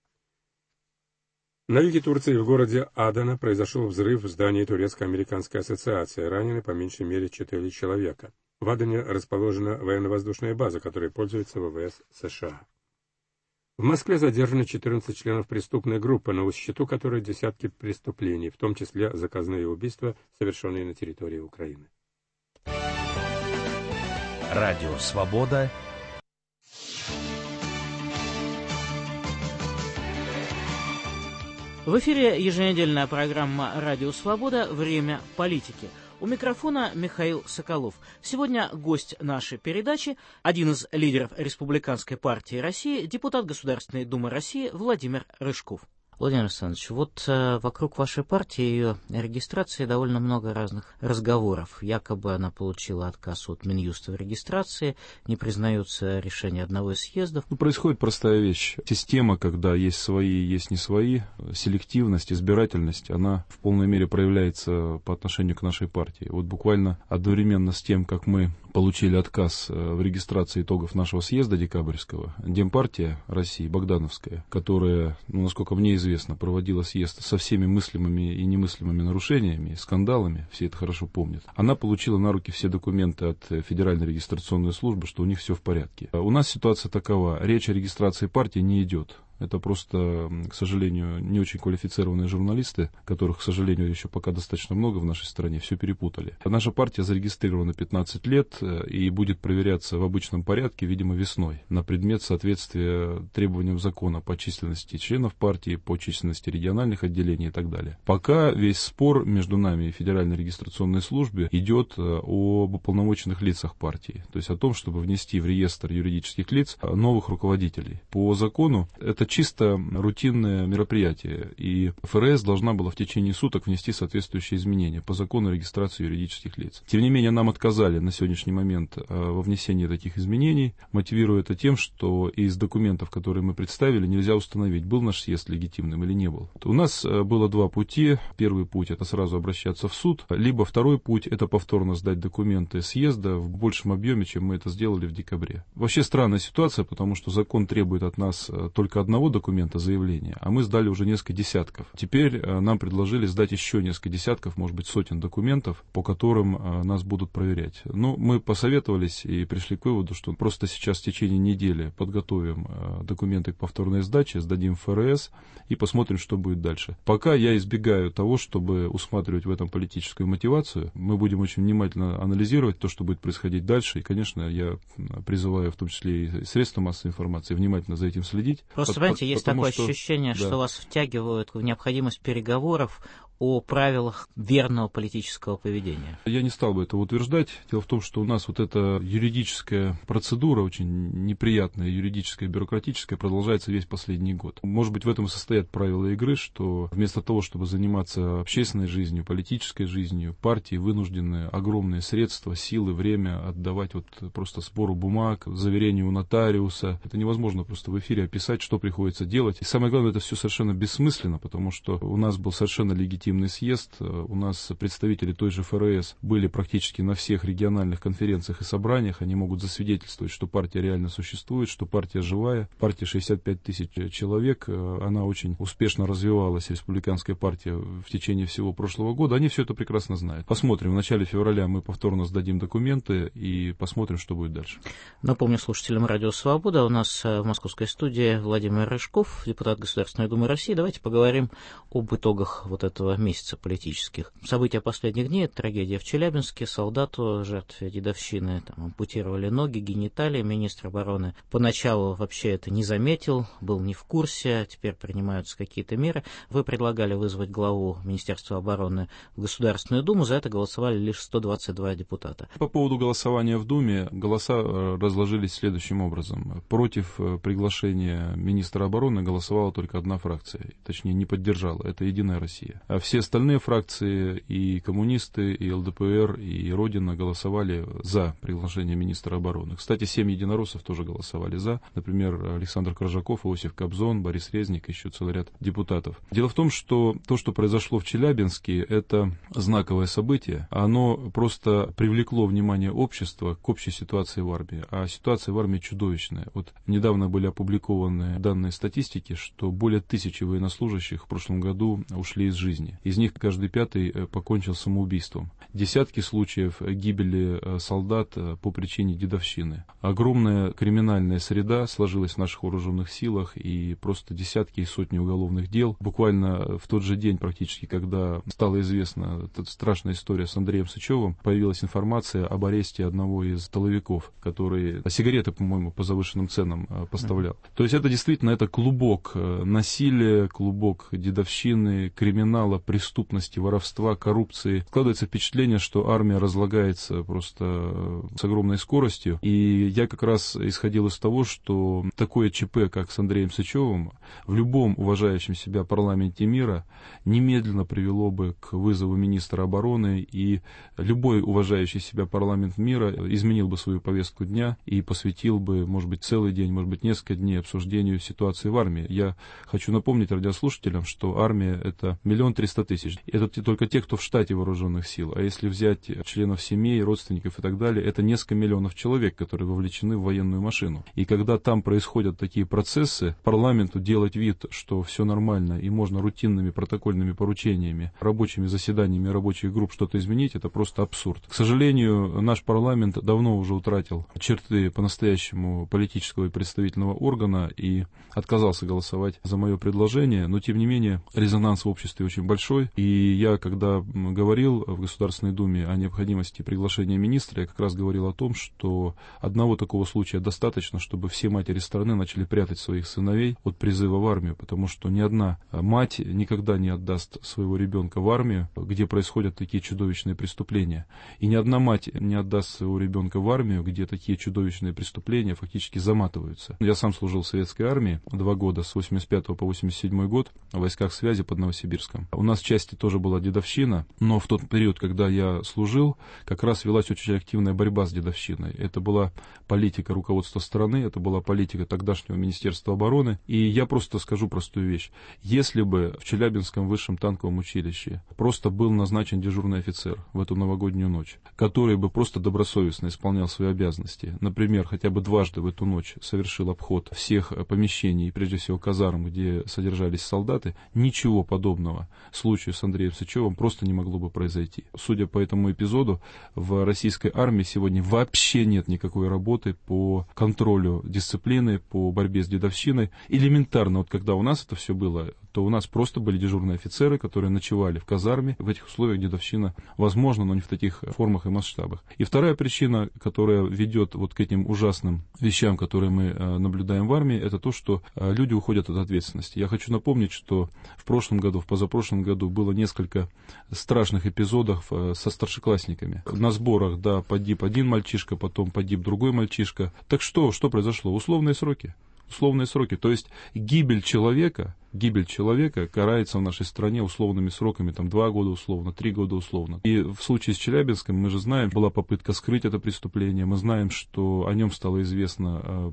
На юге Турции в городе Адана произошел взрыв в здании Турецко-американской ассоциации. Ранены по меньшей мере 4 человека. В Адане расположена военно-воздушная база, которой пользуется ВВС США. В Москве задержаны 14 членов преступной группы, на счету которой десятки преступлений, в том числе заказные убийства, совершенные на территории Украины. Радио «Свобода». В эфире еженедельная программа «Радио Свобода. Время политики». У микрофона Михаил Соколов. Сегодня гость нашей передачи – один из лидеров Республиканской партии России, депутат Государственной Думы России Владимир Рыжков. Владимир Александрович, вот вокруг вашей партии и ее регистрации довольно много разных разговоров. Якобы она получила отказ от Минюста в регистрации, не признаются решения одного из съездов. Происходит простая вещь. Система, когда есть свои и есть не свои, селективность, избирательность, она в полной мере проявляется по отношению к нашей партии. Вот буквально одновременно с тем, как мы получили отказ в регистрации итогов нашего съезда декабрьского, Демпартия России, Богдановская, которая, насколько мне известно, проводила съезд со всеми мыслимыми и немыслимыми нарушениями, скандалами, все это хорошо помнят, она получила на руки все документы от Федеральной регистрационной службы, что у них все в порядке. У нас ситуация такова, речь о регистрации партии не идет. Это просто, к сожалению, не очень квалифицированные журналисты, которых, к сожалению, еще пока достаточно много в нашей стране, все перепутали. Наша партия зарегистрирована 15 лет и будет проверяться в обычном порядке, видимо, весной, на предмет соответствия требованиям закона по численности членов партии, по численности региональных отделений и так далее. Пока весь спор между нами и Федеральной регистрационной службой идет об уполномоченных лицах партии, то есть о том, чтобы внести в реестр юридических лиц новых руководителей. По закону это Это чисто рутинное мероприятие, и ФРС должна была в течение суток внести соответствующие изменения по закону о регистрации юридических лиц. Тем не менее, нам отказали на сегодняшний момент во внесении таких изменений, мотивируя это тем, что из документов, которые мы представили, нельзя установить, был наш съезд легитимным или не был. У нас было два пути. Первый путь — это сразу обращаться в суд, либо второй путь — это повторно сдать документы съезда в большем объеме, чем мы это сделали в декабре. Вообще странная ситуация, потому что закон требует от нас только одного документа заявления, а мы сдали уже несколько десятков. Теперь нам предложили сдать еще несколько десятков, может быть, сотен документов, по которым нас будут проверять. Но мы посоветовались и пришли к выводу, что просто сейчас в течение недели подготовим документы к повторной сдаче, сдадим в ФРС и посмотрим, что будет дальше. Пока я избегаю того, чтобы усматривать в этом политическую мотивацию. Мы будем очень внимательно анализировать то, что будет происходить дальше. И, конечно, я призываю в том числе и средства массовой информации внимательно за этим следить. Просто, понимаете, есть такое ощущение, что вас втягивают в необходимость переговоров о правилах верного политического поведения. Я не стал бы этого утверждать. Дело в том, что у нас вот эта юридическая процедура, очень неприятная, юридическая, бюрократическая, продолжается весь последний год. Может быть, в этом и состоят правила игры, что вместо того, чтобы заниматься общественной жизнью, политической жизнью, партии вынуждены огромные средства, силы, время отдавать вот просто сбору бумаг, заверению у нотариуса. Это невозможно просто в эфире описать, что приходится делать. И самое главное, это все совершенно бессмысленно, потому что у нас был совершенно легитимный съезд. У нас представители той же ФРС были практически на всех региональных конференциях и собраниях. Они могут засвидетельствовать, что партия реально существует, что партия живая. Партия 65 тысяч человек. Она очень успешно развивалась, республиканская партия, в течение всего прошлого года. Они все это прекрасно знают. Посмотрим. В начале февраля мы повторно сдадим документы и посмотрим, что будет дальше. Напомню слушателям Радио Свобода. У нас в московской студии Владимир Рыжков, депутат Государственной Думы России. Давайте поговорим об итогах вот этого месяца политических. События последних дней — это трагедия в Челябинске. Солдату, жертве дедовщины, ампутировали ноги, гениталии. Министр обороны поначалу вообще это не заметил, был не в курсе, теперь принимаются какие-то меры. Вы предлагали вызвать главу Министерства обороны в Государственную Думу, за это голосовали лишь 122 депутата. По поводу голосования в Думе, голоса разложились следующим образом. Против приглашения министра обороны голосовала только одна фракция, точнее не поддержала, это «Единая Россия». А все остальные фракции, и коммунисты, и ЛДПР, и Родина голосовали за приглашение министра обороны. Кстати, 7 единороссов тоже голосовали за. Например, Александр Коржаков, Иосиф Кобзон, Борис Резник, еще целый ряд депутатов. Дело в том, что то, что произошло в Челябинске, это знаковое событие. Оно просто привлекло внимание общества к общей ситуации в армии. А ситуация в армии чудовищная. Вот недавно были опубликованы данные статистики, что более 1000 военнослужащих в прошлом году ушли из жизни. Из них каждый пятый покончил самоубийством. Десятки случаев гибели солдат по причине дедовщины. Огромная криминальная среда сложилась в наших вооруженных силах, и просто десятки и сотни уголовных дел. Буквально в тот же день практически, когда стала известна эта страшная история с Андреем Сычевым, появилась информация об аресте одного из тыловиков, который сигареты, по-моему, по завышенным ценам поставлял. То есть это действительно это клубок насилия, клубок дедовщины, криминала, преступности, воровства, коррупции. Складывается впечатление, что армия разлагается просто с огромной скоростью. И я как раз исходил из того, что такое ЧП, как с Андреем Сычевым, в любом уважающем себя парламенте мира немедленно привело бы к вызову министра обороны, и любой уважающий себя парламент мира изменил бы свою повестку дня и посвятил бы, может быть, целый день, может быть, несколько дней обсуждению ситуации в армии. Я хочу напомнить радиослушателям, что армия — это 1 300 000. Это только те, кто в штате вооруженных сил. А если взять членов семей, родственников и так далее, это несколько миллионов человек, которые вовлечены в военную машину. И когда там происходят такие процессы, парламенту делать вид, что все нормально и можно рутинными протокольными поручениями, рабочими заседаниями рабочих групп что-то изменить, это просто абсурд. К сожалению, наш парламент давно уже утратил черты по-настоящему политического и представительного органа и отказался голосовать за мое предложение, но тем не менее резонанс в обществе очень большой. большой. И я, когда говорил в Государственной Думе о необходимости приглашения министра, я как раз говорил о том, что одного такого случая достаточно, чтобы все матери страны начали прятать своих сыновей от призыва в армию, потому что ни одна мать никогда не отдаст своего ребенка в армию, где происходят такие чудовищные преступления. И ни одна мать не отдаст своего ребенка в армию, где такие чудовищные преступления фактически заматываются. Я сам служил в советской армии 2 года, с 85 по 87 год, в войсках связи под Новосибирском. У нас в части тоже была дедовщина, но в тот период, когда я служил, как раз велась очень активная борьба с дедовщиной. Это была политика руководства страны, это была политика тогдашнего Министерства обороны. И я просто скажу простую вещь. Если бы в Челябинском высшем танковом училище просто был назначен дежурный офицер в эту новогоднюю ночь, который бы просто добросовестно исполнял свои обязанности, например, хотя бы дважды в эту ночь совершил обход всех помещений, прежде всего казарм, где содержались солдаты, ничего подобного случаю с Андреем Сычевым просто не могло бы произойти. Судя по этому эпизоду, в российской армии сегодня вообще нет никакой работы по контролю дисциплины, по борьбе с дедовщиной. Элементарно, вот когда у нас это все было, то у нас просто были дежурные офицеры, которые ночевали в казарме. В этих условиях дедовщина возможна, но не в таких формах и масштабах. И вторая причина, которая ведет вот к этим ужасным вещам, которые мы наблюдаем в армии, это то, что люди уходят от ответственности. Я хочу напомнить, что в прошлом году, в позапрошлом году было несколько страшных эпизодов со старшеклассниками. На сборах, да, погиб один мальчишка, потом погиб другой мальчишка. Так что произошло? Условные сроки. Условные сроки. То есть гибель человека карается в нашей стране условными сроками, там 2 года условно, 3 года условно. И в случае с Челябинском, мы же знаем, была попытка скрыть это преступление, мы знаем, что о нем стало известно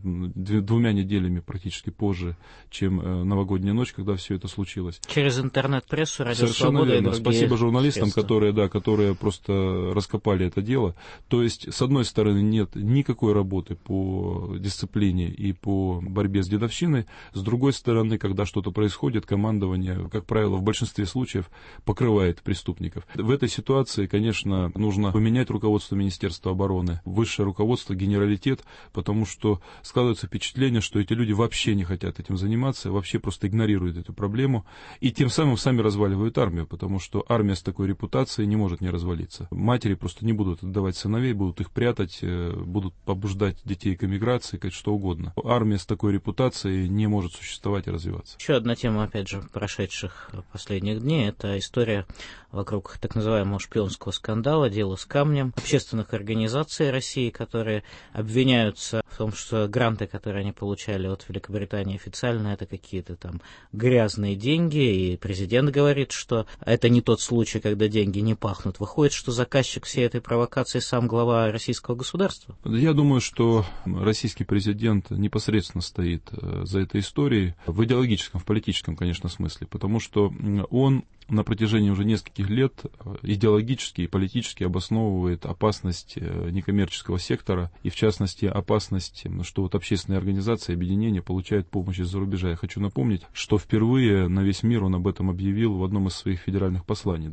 2 неделями практически позже, чем новогодняя ночь, когда все это случилось. Через интернет-прессу, Радио Совершенно Свобода верно. и другие Спасибо журналистам, средства. которые просто раскопали это дело. То есть, с одной стороны, нет никакой работы по дисциплине и по борьбе с дедовщиной, с другой стороны, когда что-то происходит, командование, как правило, в большинстве случаев покрывает преступников. В этой ситуации, конечно, нужно поменять руководство Министерства обороны, высшее руководство, генералитет, потому что складывается впечатление, что эти люди вообще не хотят этим заниматься, вообще просто игнорируют эту проблему и тем самым сами разваливают армию, потому что армия с такой репутацией не может не развалиться. Матери просто не будут отдавать сыновей, будут их прятать, будут побуждать детей к эмиграции, как что угодно. Армия с такой репутацией не может существовать и развиваться. Еще одна тема, опять же, прошедших последних дней, это история вокруг так называемого шпионского скандала, дело с камнем, общественных организаций России, которые обвиняются в том, что гранты, которые они получали от Великобритании официально, это какие-то там грязные деньги, и президент говорит, что это не тот случай, когда деньги не пахнут. Выходит, что заказчик всей этой провокации сам глава российского государства? Я думаю, что российский президент непосредственно стоит за этой историей в идеологическом, в политическом, конечно, смысле, потому что он на протяжении уже нескольких лет идеологически и политически обосновывает опасность некоммерческого сектора и, в частности, опасность, что вот общественные организации, объединения получают помощь из-за рубежа. Я хочу напомнить, что впервые на весь мир он об этом объявил в одном из своих федеральных посланий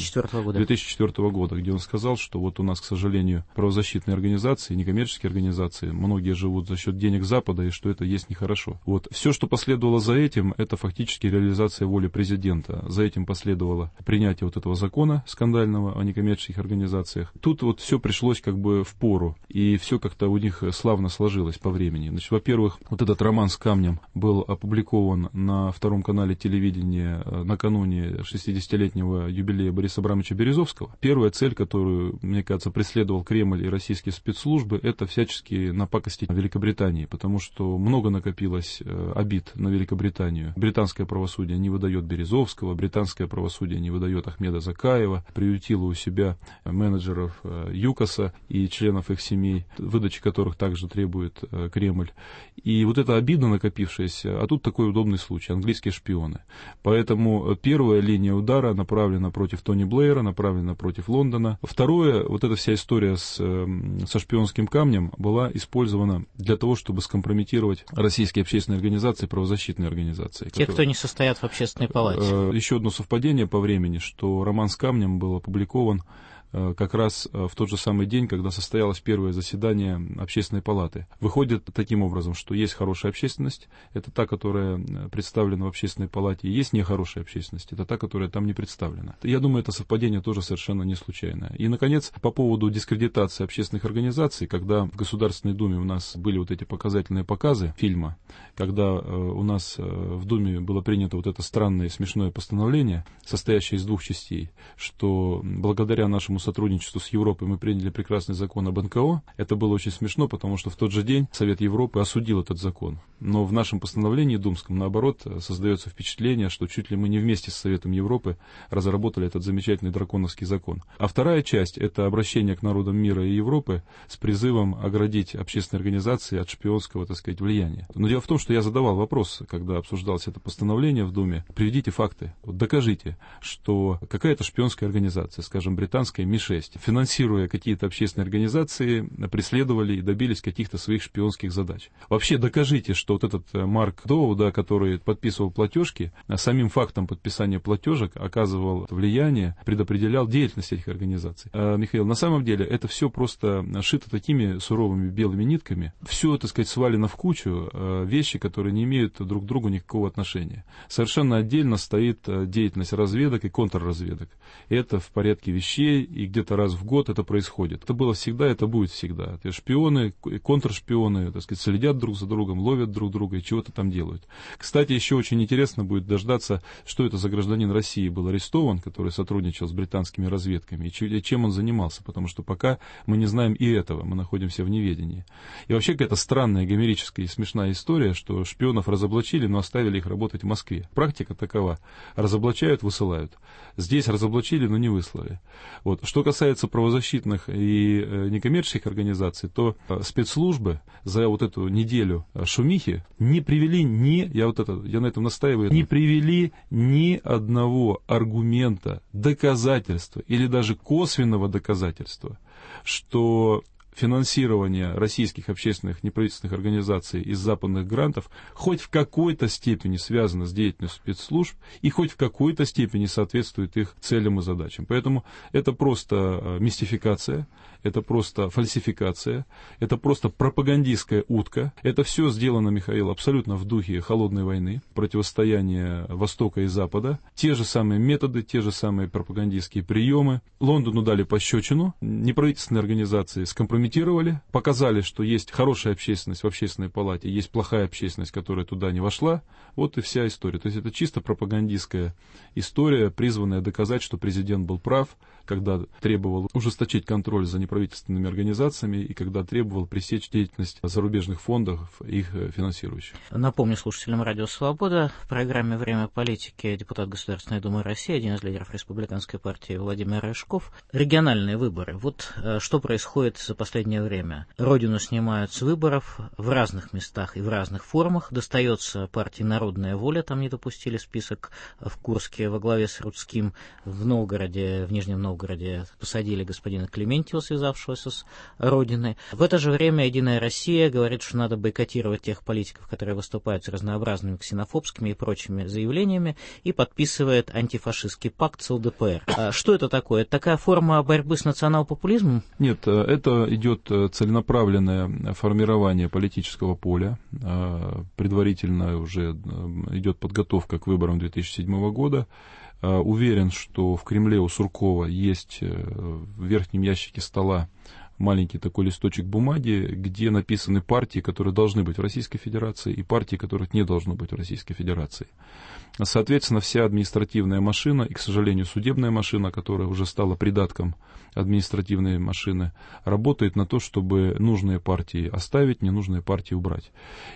2004 года, где он сказал, что вот у нас, к сожалению, правозащитные организации, некоммерческие организации, многие живут за счет денег Запада, и что это есть нехорошо. Вот. Все, что последовало за этим, это фактически реализация воли президента. За этим последовало принятие вот этого закона скандального о некоммерческих организациях. Тут вот все пришлось как бы в пору, и все как-то у них славно сложилось по времени. Значит, во-первых, вот этот роман с камнем был опубликован на 2 канале телевидения накануне 60-летнего юбилея Бориса Абрамовича Березовского. Первая цель, которую, мне кажется, преследовал Кремль и российские спецслужбы, это всячески напакостить Великобритании, потому что много накопилось обид на Великобританию. Британское правосудие не выдает Березовского, британское правосудие не выдает Ахмеда Закаева, приютило у себя менеджеров ЮКОСа и членов их семей, выдачи которых также требует Кремль. И вот эта обида накопившаяся, а тут такой удобный случай, английские шпионы. Поэтому первая линия удара направлена против Тони Блэйра, направлена против Лондона. Второе, вот эта вся история со шпионским камнем была использована для того, чтобы скомпрометировать российские общественные организации, правозащитные организации. Те, кто не состоят в общественной палате. Еще одно совпадение по времени, что роман с камнем был опубликован как раз в тот же самый день, когда состоялось первое заседание Общественной палаты. Выходит таким образом, что есть хорошая общественность, это та, которая представлена в Общественной палате, и есть нехорошая общественность, это та, которая там не представлена. Я думаю, это совпадение тоже совершенно не случайное. И, наконец, по поводу дискредитации общественных организаций, когда в Государственной Думе у нас были вот эти показательные показы фильма, когда у нас в Думе было принято вот это странное и смешное постановление, состоящее из двух частей, что благодаря нашему сотрудничеству с Европой мы приняли прекрасный закон об НКО. Это было очень смешно, потому что в тот же день Совет Европы осудил этот закон. Но в нашем постановлении думском, наоборот, создается впечатление, что чуть ли мы не вместе с Советом Европы разработали этот замечательный драконовский закон. А вторая часть — это обращение к народам мира и Европы с призывом оградить общественные организации от шпионского, так сказать, влияния. Но дело в том, что я задавал вопрос, когда обсуждалось это постановление в Думе: приведите факты, вот докажите, что какая-то шпионская организация, скажем, британская Ми-6, финансируя какие-то общественные организации, преследовали и добились каких-то своих шпионских задач. Вообще докажите, что вот этот Марк Доу, да, который подписывал платежки, самим фактом подписания платежек оказывал влияние, предопределял деятельность этих организаций. Михаил, на самом деле это все просто шито такими суровыми белыми нитками. Все, так сказать, свалено в кучу, вещи, которые не имеют друг к другу никакого отношения. Совершенно отдельно стоит деятельность разведок и контрразведок. Это в порядке вещей, и где-то раз в год это происходит. Это было всегда, это будет всегда. Это шпионы, контршпионы, так сказать, следят друг за другом, ловят друг друга и чего-то там делают. Кстати, еще очень интересно будет дождаться, что это за гражданин России был арестован, который сотрудничал с британскими разведками, и чем он занимался, потому что пока мы не знаем и этого, мы находимся в неведении. И вообще какая-то странная, гомерическая и смешная история, что шпионов разоблачили, но оставили их работать в Москве. Практика такова: разоблачают, высылают. Здесь разоблачили, но не выслали. Вот. Что касается правозащитных и некоммерческих организаций, то спецслужбы за вот эту неделю шумихи не привели я на этом настаиваю, не привели ни одного аргумента, доказательства или даже косвенного доказательства, что финансирование российских общественных неправительственных организаций из западных грантов хоть в какой-то степени связано с деятельностью спецслужб и хоть в какой-то степени соответствует их целям и задачам. Поэтому это просто мистификация, это просто фальсификация, это просто пропагандистская утка. Это все сделано, Михаил, абсолютно в духе холодной войны, противостояния Востока и Запада. Те же самые методы, те же самые пропагандистские приемы. Лондону дали пощечину, неправительственные организации скомпрометировали, показали, что есть хорошая общественность в Общественной палате, есть плохая общественность, которая туда не вошла. Вот и вся история. То есть это чисто пропагандистская история, призванная доказать, что президент был прав, когда требовал ужесточить контроль за неправительственными организациями и когда требовал пресечь деятельность зарубежных фондов, их финансирующих. Напомню слушателям «Радио Свобода», в программе «Время политики» депутат Государственной Думы России, один из лидеров Республиканской партии Владимир Рыжков. Региональные выборы. Вот что происходит за последнее время. Родину снимают с выборов в разных местах и в разных формах. Достается партии «Народная воля», там не допустили список в Курске во главе с Рудским, в Новгороде, в Нижнем Новгороде посадили господина Клементьева, связавшегося с Родиной. В это же время «Единая Россия» говорит, что надо бойкотировать тех политиков, которые выступают с разнообразными ксенофобскими и прочими заявлениями, и подписывает антифашистский пакт с ЛДПР. Что это такое? Это такая форма борьбы с национал-популизмом? Нет, это идет целенаправленное формирование политического поля. Предварительно уже идет подготовка к выборам 2007 года. Уверен, что в Кремле у Суркова есть в верхнем ящике стола маленький такой листочек бумаги, где написаны партии, которые должны быть в Российской Федерации, и партии, которых не должно быть в Российской Федерации. Соответственно, вся административная машина и, к сожалению, судебная машина, которая уже стала придатком административной машины, работает на то, чтобы нужные партии оставить, ненужные партии убрать.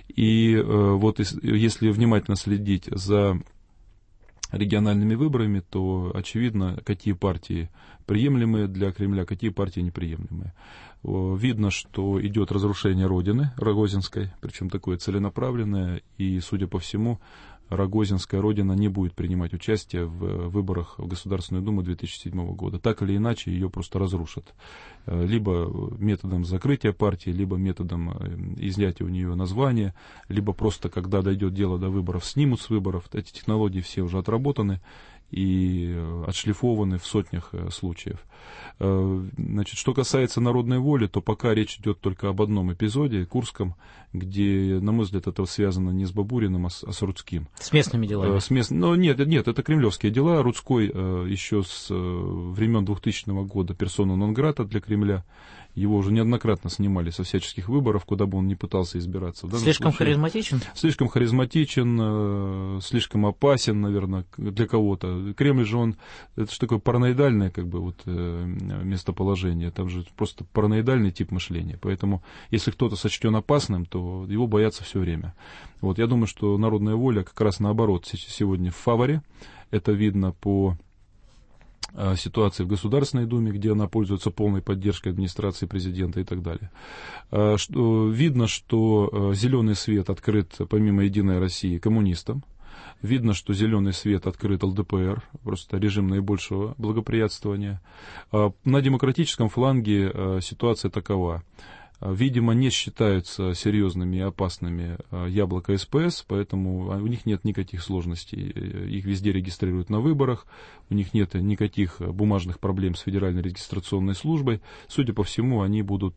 И вот если внимательно следить за региональными выборами, то очевидно, какие партии приемлемые для Кремля, какие партии неприемлемые. Видно, что идет разрушение Родины Рогозинской, причем такое целенаправленное, и, судя по всему, Рогозинская Родина не будет принимать участие в выборах в Государственную Думу 2007 года. Так или иначе, ее просто разрушат. Либо методом закрытия партии, либо методом изъятия у нее названия, либо просто, когда дойдет дело до выборов, снимут с выборов. Эти технологии все уже отработаны. и отшлифованы в сотнях случаев. Значит, что касается народной воли, то пока речь идет только об одном эпизоде, Курском, где, на мой взгляд, это связано не с Бабуриным, а с Рудским. С местными делами? Но нет, это кремлевские дела. Рудской еще с времен 2000 года персона нон-грата для Кремля. Его уже неоднократно снимали со всяческих выборов, куда бы он ни пытался избираться. Слишком харизматичен? Слишком харизматичен, слишком опасен, наверное, для кого-то. Кремль же это же такое параноидальное местоположение. Там же просто параноидальный тип мышления. Поэтому, если кто-то сочтен опасным, то его боятся все время. Я думаю, что народная воля как раз наоборот сегодня в фаворе. Это видно по ситуации в Государственной Думе, где она пользуется полной поддержкой администрации президента и так далее. Видно, что зеленый свет открыт, помимо «Единой России», коммунистам. Видно, что зеленый свет открыт ЛДПР, просто режим наибольшего благоприятствования. На демократическом фланге ситуация такова. Видимо, не считаются серьезными и опасными Яблоко и СПС, поэтому у них нет никаких сложностей. Их везде регистрируют на выборах, у них нет никаких бумажных проблем с Федеральной регистрационной службой. Судя по всему, они будут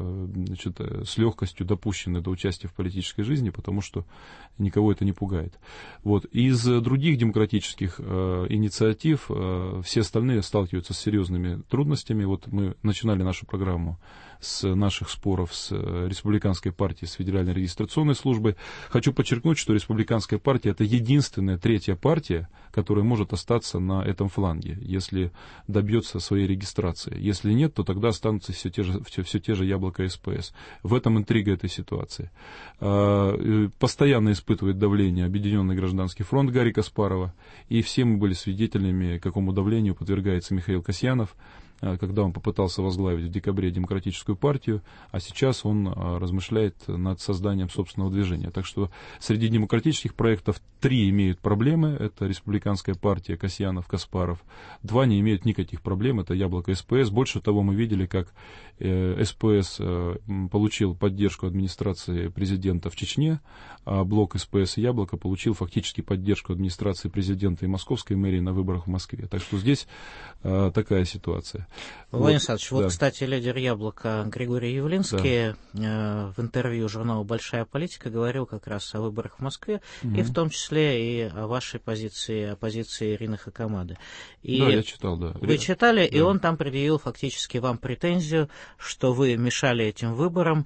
с легкостью допущены до участия в политической жизни, потому что никого это не пугает. Из других демократических инициатив все остальные сталкиваются с серьезными трудностями. Мы начинали нашу программу с наших споров с Республиканской партией, с Федеральной регистрационной службой. Хочу подчеркнуть, что Республиканская партия — это единственная третья партия, которая может остаться на этом фланге, если добьется своей регистрации. Если нет, то тогда останутся все те же Яблоко и СПС. В этом интрига этой ситуации. Постоянно испытывает давление Объединенный гражданский фронт Гарри Каспарова, и все мы были свидетелями, какому давлению подвергается Михаил Касьянов, когда он попытался возглавить в декабре Демократическую партию, а сейчас он размышляет над созданием собственного движения. Так что среди демократических проектов 3 имеют проблемы. Это Республиканская партия, Касьянов, Каспаров. 2 не имеют никаких проблем. Это Яблоко и СПС. Больше того, мы видели, как СПС получил поддержку администрации президента в Чечне, а блок СПС и Яблоко получил фактически поддержку администрации президента и московской мэрии на выборах в Москве. Так что здесь такая ситуация. Владимир Александрович, да. Кстати, лидер «Яблока» Григорий Явлинский в интервью журналу «Большая политика» говорил как раз о выборах в Москве, и в том числе и о вашей позиции, о позиции Ирины Хакамады. Да, я читал, да. Вы читали, да. И он там предъявил фактически вам претензию, что вы мешали этим выборам,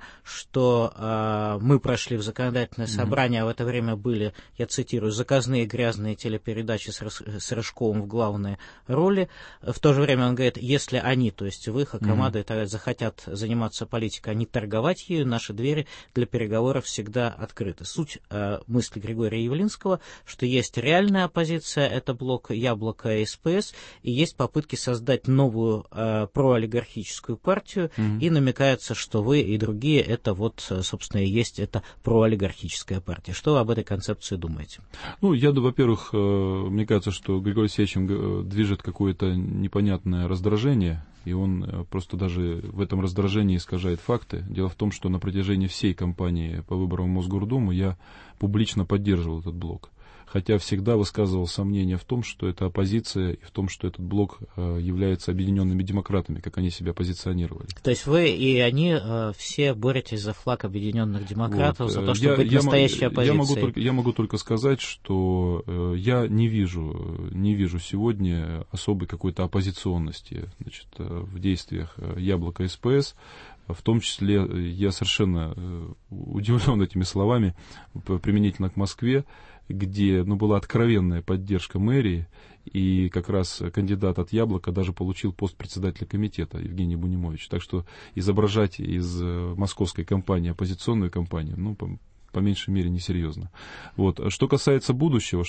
что мы прошли в законодательное собрание, а в это время были, я цитирую, заказные грязные телепередачи с Рыжковым в главной роли. В то же время он говорит, если они, то есть вы, Хакамада, захотят заниматься политикой, а не торговать ею, наши двери для переговоров всегда открыты. Суть мысли Григория Явлинского, что есть реальная оппозиция, это блок Яблоко и СПС, и есть попытки создать новую проолигархическую партию, и намекается, что вы и другие, это собственно, и есть эта проолигархическая партия. Что вы об этой концепции думаете? Во-первых, мне кажется, что Григорий Алексеевич движет какое-то непонятное раздражение, и он просто даже в этом раздражении искажает факты. Дело в том, что на протяжении всей кампании по выборам в Мосгордуму я публично поддерживал этот блок. Хотя всегда высказывал сомнения в том, что это оппозиция, и в том, что этот блок является объединенными демократами, как они себя позиционировали. То есть вы и они все боретесь за флаг объединенных демократов, за то, чтобы быть настоящей оппозицией? Я могу только сказать, что я не вижу сегодня особой какой-то оппозиционности, в действиях Яблоко и СПС. В том числе я совершенно удивлен этими словами применительно к Москве, где была откровенная поддержка мэрии, и как раз кандидат от Яблока даже получил пост председателя комитета Евгений Бунимович. Так что изображать из московской кампании оппозиционную кампанию, по меньшей мере, несерьезно. Что касается будущего,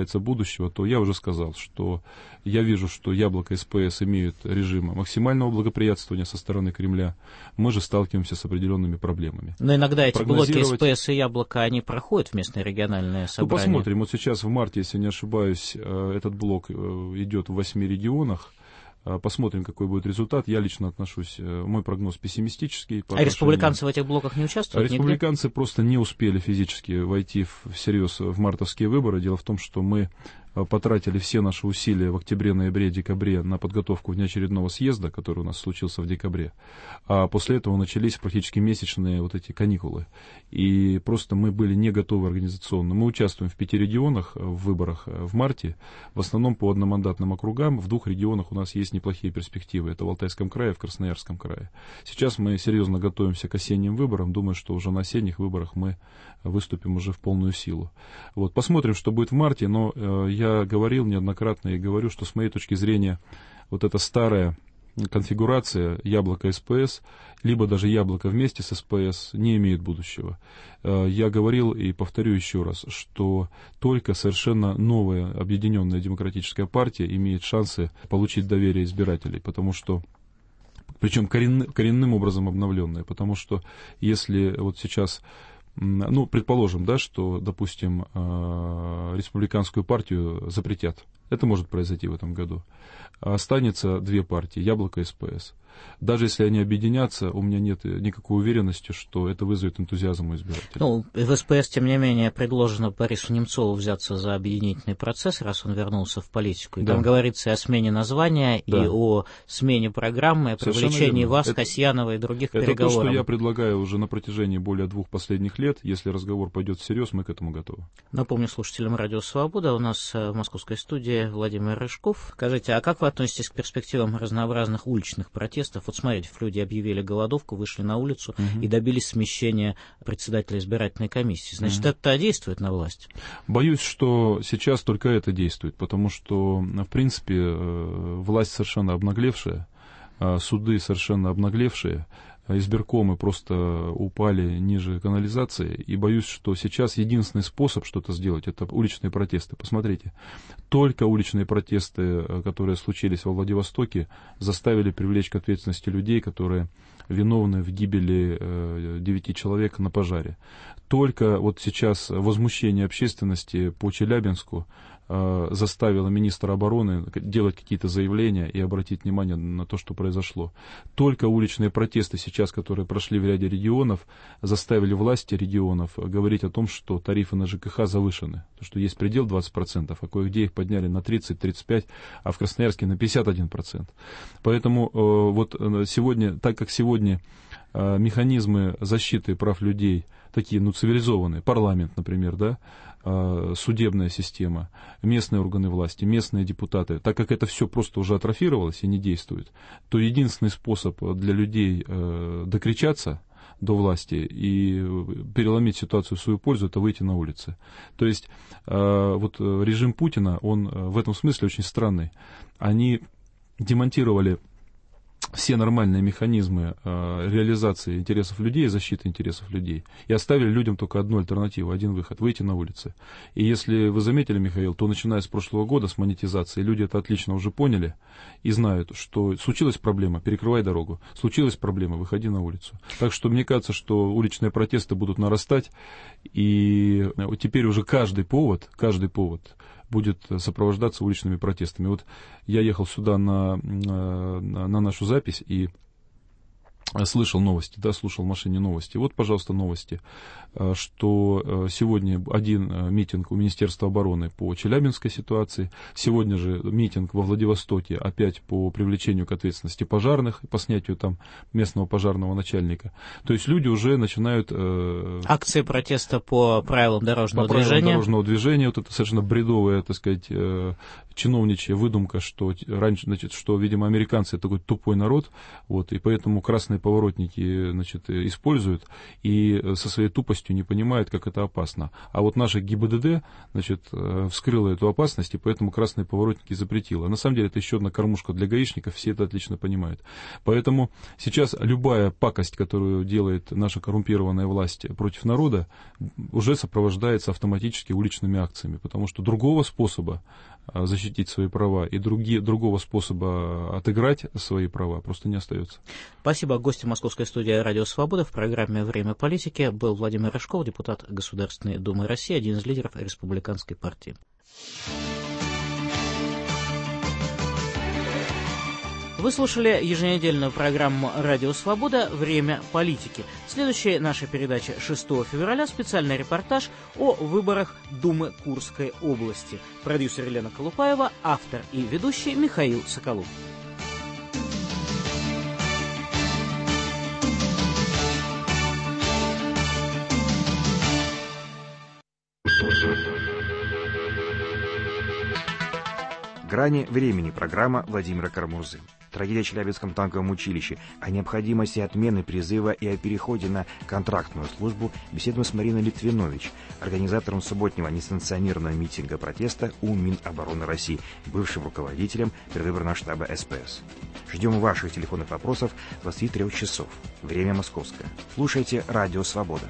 то я уже сказал, что я вижу, что Яблоко и СПС имеют режим максимального благоприятствования со стороны Кремля. Мы же сталкиваемся с определенными проблемами. Но иногда эти блоки СПС и Яблоко, они проходят в местное региональное собрание. Посмотрим. Сейчас в марте, если не ошибаюсь, этот блок идет в 8 регионах. Посмотрим, какой будет результат. Я лично отношусь, мой прогноз пессимистический. А республиканцы в этих блоках не участвуют? Республиканцы просто не успели физически войти всерьез в мартовские выборы. Дело в том, что мы потратили все наши усилия в октябре, ноябре, декабре на подготовку внеочередного съезда, который у нас случился в декабре. А после этого начались практически месячные вот эти каникулы. И просто мы были не готовы организационно. Мы участвуем в 5 регионах в выборах в марте, в основном по одномандатным округам. В 2 регионах у нас есть неплохие перспективы. Это в Алтайском крае и в Красноярском крае. Сейчас мы серьезно готовимся к осенним выборам. Думаю, что уже на осенних выборах мы выступим уже в полную силу. Вот, посмотрим, что будет в марте, но я говорил неоднократно и говорю, что с моей точки зрения вот эта старая конфигурация яблоко СПС, либо даже яблоко вместе с СПС не имеет будущего. Я говорил и повторю еще раз, что только совершенно новая объединенная демократическая партия имеет шансы получить доверие избирателей, потому что причем коренным образом обновленная, потому что если вот сейчас, ну, предположим, да, что, допустим, республиканскую партию запретят, это может произойти в этом году, останется 2 партии, Яблоко и СПС. Даже если они объединятся, у меня нет никакой уверенности, что это вызовет энтузиазм у избирателей. Ну, в СПС, тем не менее, предложено Борису Немцову взяться за объединительный процесс, раз он вернулся в политику. И да. Там говорится и о смене названия, да, и о смене программы, о привлечении вас, Касьянова и других переговоров. Это то, что я предлагаю уже на протяжении более 2 последних лет. Если разговор пойдет всерьез, мы к этому готовы. Напомню слушателям «Радио Свобода», у нас в московской студии Владимир Рыжков. Скажите, а как вы относитесь к перспективам разнообразных уличных протестов? Вот смотрите, люди объявили голодовку, вышли на улицу и добились смещения председателя избирательной комиссии. Значит, это действует на власть? Боюсь, что сейчас только это действует, потому что, в принципе, власть совершенно обнаглевшая, суды совершенно обнаглевшие, избиркомы просто упали ниже канализации, и боюсь, что сейчас единственный способ что-то сделать — это уличные протесты. Посмотрите, только уличные протесты, которые случились во Владивостоке, заставили привлечь к ответственности людей, которые виновны в гибели 9 человек на пожаре. Только вот сейчас возмущение общественности по Челябинску заставило министра обороны делать какие-то заявления и обратить внимание на то, что произошло. Только уличные протесты сейчас, которые прошли в ряде регионов, заставили власти регионов говорить о том, что тарифы на ЖКХ завышены. То, что есть предел 20%, а кое-где их подняли на 30-35%, а в Красноярске на 51%. Поэтому вот сегодня, так как сегодня механизмы защиты прав людей такие, ну, цивилизованные, парламент, например, да, судебная система, местные органы власти, местные депутаты, так как это все просто уже атрофировалось и не действует, то единственный способ для людей докричаться до власти и переломить ситуацию в свою пользу — это выйти на улицы. То есть вот режим Путина, он в этом смысле очень странный. Они демонтировали все нормальные механизмы реализации интересов людей, защиты интересов людей, и оставили людям только одну альтернативу, один выход — выйти на улицы. И если вы заметили, Михаил, то начиная с прошлого года, с монетизацией, люди это отлично уже поняли и знают, что случилась проблема — перекрывай дорогу, случилась проблема — выходи на улицу. Так что мне кажется, что уличные протесты будут нарастать, и теперь уже каждый повод будет сопровождаться уличными протестами. Вот я ехал сюда на нашу запись и слышал новости, да, слушал в машине новости. Вот, пожалуйста, новости, что сегодня один митинг у Министерства обороны по Челябинской ситуации, сегодня же митинг во Владивостоке опять по привлечению к ответственности пожарных, по снятию там местного пожарного начальника. То есть люди уже начинают... Акции протеста по правилам дорожного движения. По правилам дорожного движения, вот это совершенно бредовая, так сказать, чиновничья выдумка, что раньше, значит, что, видимо, американцы — это такой тупой народ, вот, и поэтому красные поворотники, значит, используют и со своей тупостью не понимают, как это опасно. А вот наша ГИБДД, значит, вскрыла эту опасность, и поэтому красные поворотники запретила. На самом деле это еще одна кормушка для гаишников, все это отлично понимают. Поэтому сейчас любая пакость, которую делает наша коррумпированная власть против народа, уже сопровождается автоматически уличными акциями, потому что другого способа защитить свои права и другого способа отыграть свои права просто не остается. Спасибо. Гостем московской студии «Радио Свобода» в программе «Время политики» был Владимир Рыжков, депутат Государственной Думы России, один из лидеров Республиканской партии. Вы слушали еженедельную программу «Радио Свобода. Время политики». Следующая наша передача 6 февраля – специальный репортаж о выборах Думы Курской области. Продюсер Елена Колупаева, автор и ведущий Михаил Соколов. «Грани времени» — программа Владимира Кармурзы. Трагедия в Челябинском танковом училище. О необходимости отмены призыва и о переходе на контрактную службу беседуем с Мариной Литвинович, организатором субботнего несанкционированного митинга протеста у Минобороны России, бывшим руководителем предвыборного штаба СПС. Ждем ваших телефонных вопросов с 23 часов. Время московское. Слушайте «Радио Свобода».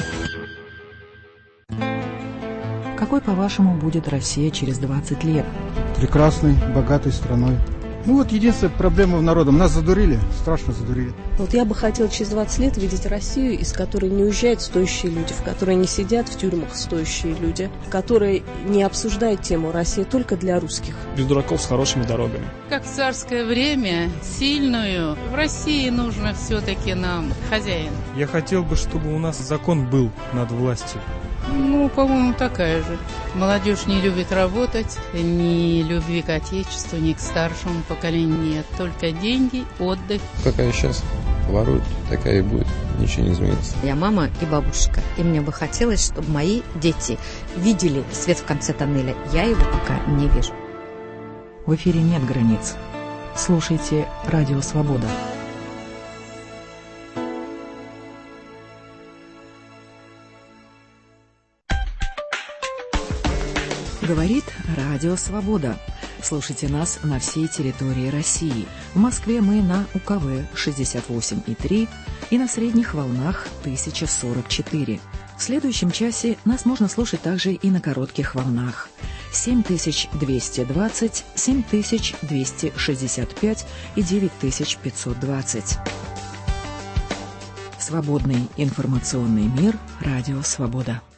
Какой, по-вашему, будет Россия через 20 лет? Прекрасной, богатой страной. Ну вот единственная проблема в народом. Нас задурили, страшно задурили. Вот я бы хотел через 20 лет видеть Россию, из которой не уезжают стоящие люди, в которой не сидят в тюрьмах стоящие люди, которые не обсуждают тему «Россия только для русских». Без дураков с хорошими дорогами. Как в царское время, сильную. В России нужно все-таки нам хозяин. Я хотел бы, чтобы у нас закон был над властью. Ну, по-моему, такая же. Молодежь не любит работать, ни любви к отечеству, ни к старшему поколению нет. Только деньги, отдых. Какая сейчас воруют, такая и будет. Ничего не изменится. Я мама и бабушка, и мне бы хотелось, чтобы мои дети видели свет в конце тоннеля. Я его пока не вижу. В эфире нет границ. Слушайте «Радио Свобода». Говорит Радио Свобода. Слушайте нас на всей территории России. В Москве мы на УКВ 68,3 и на средних волнах 1044. В следующем часе нас можно слушать также и на коротких волнах 7220, 7265 и 9520. Свободный информационный мир. Радио Свобода.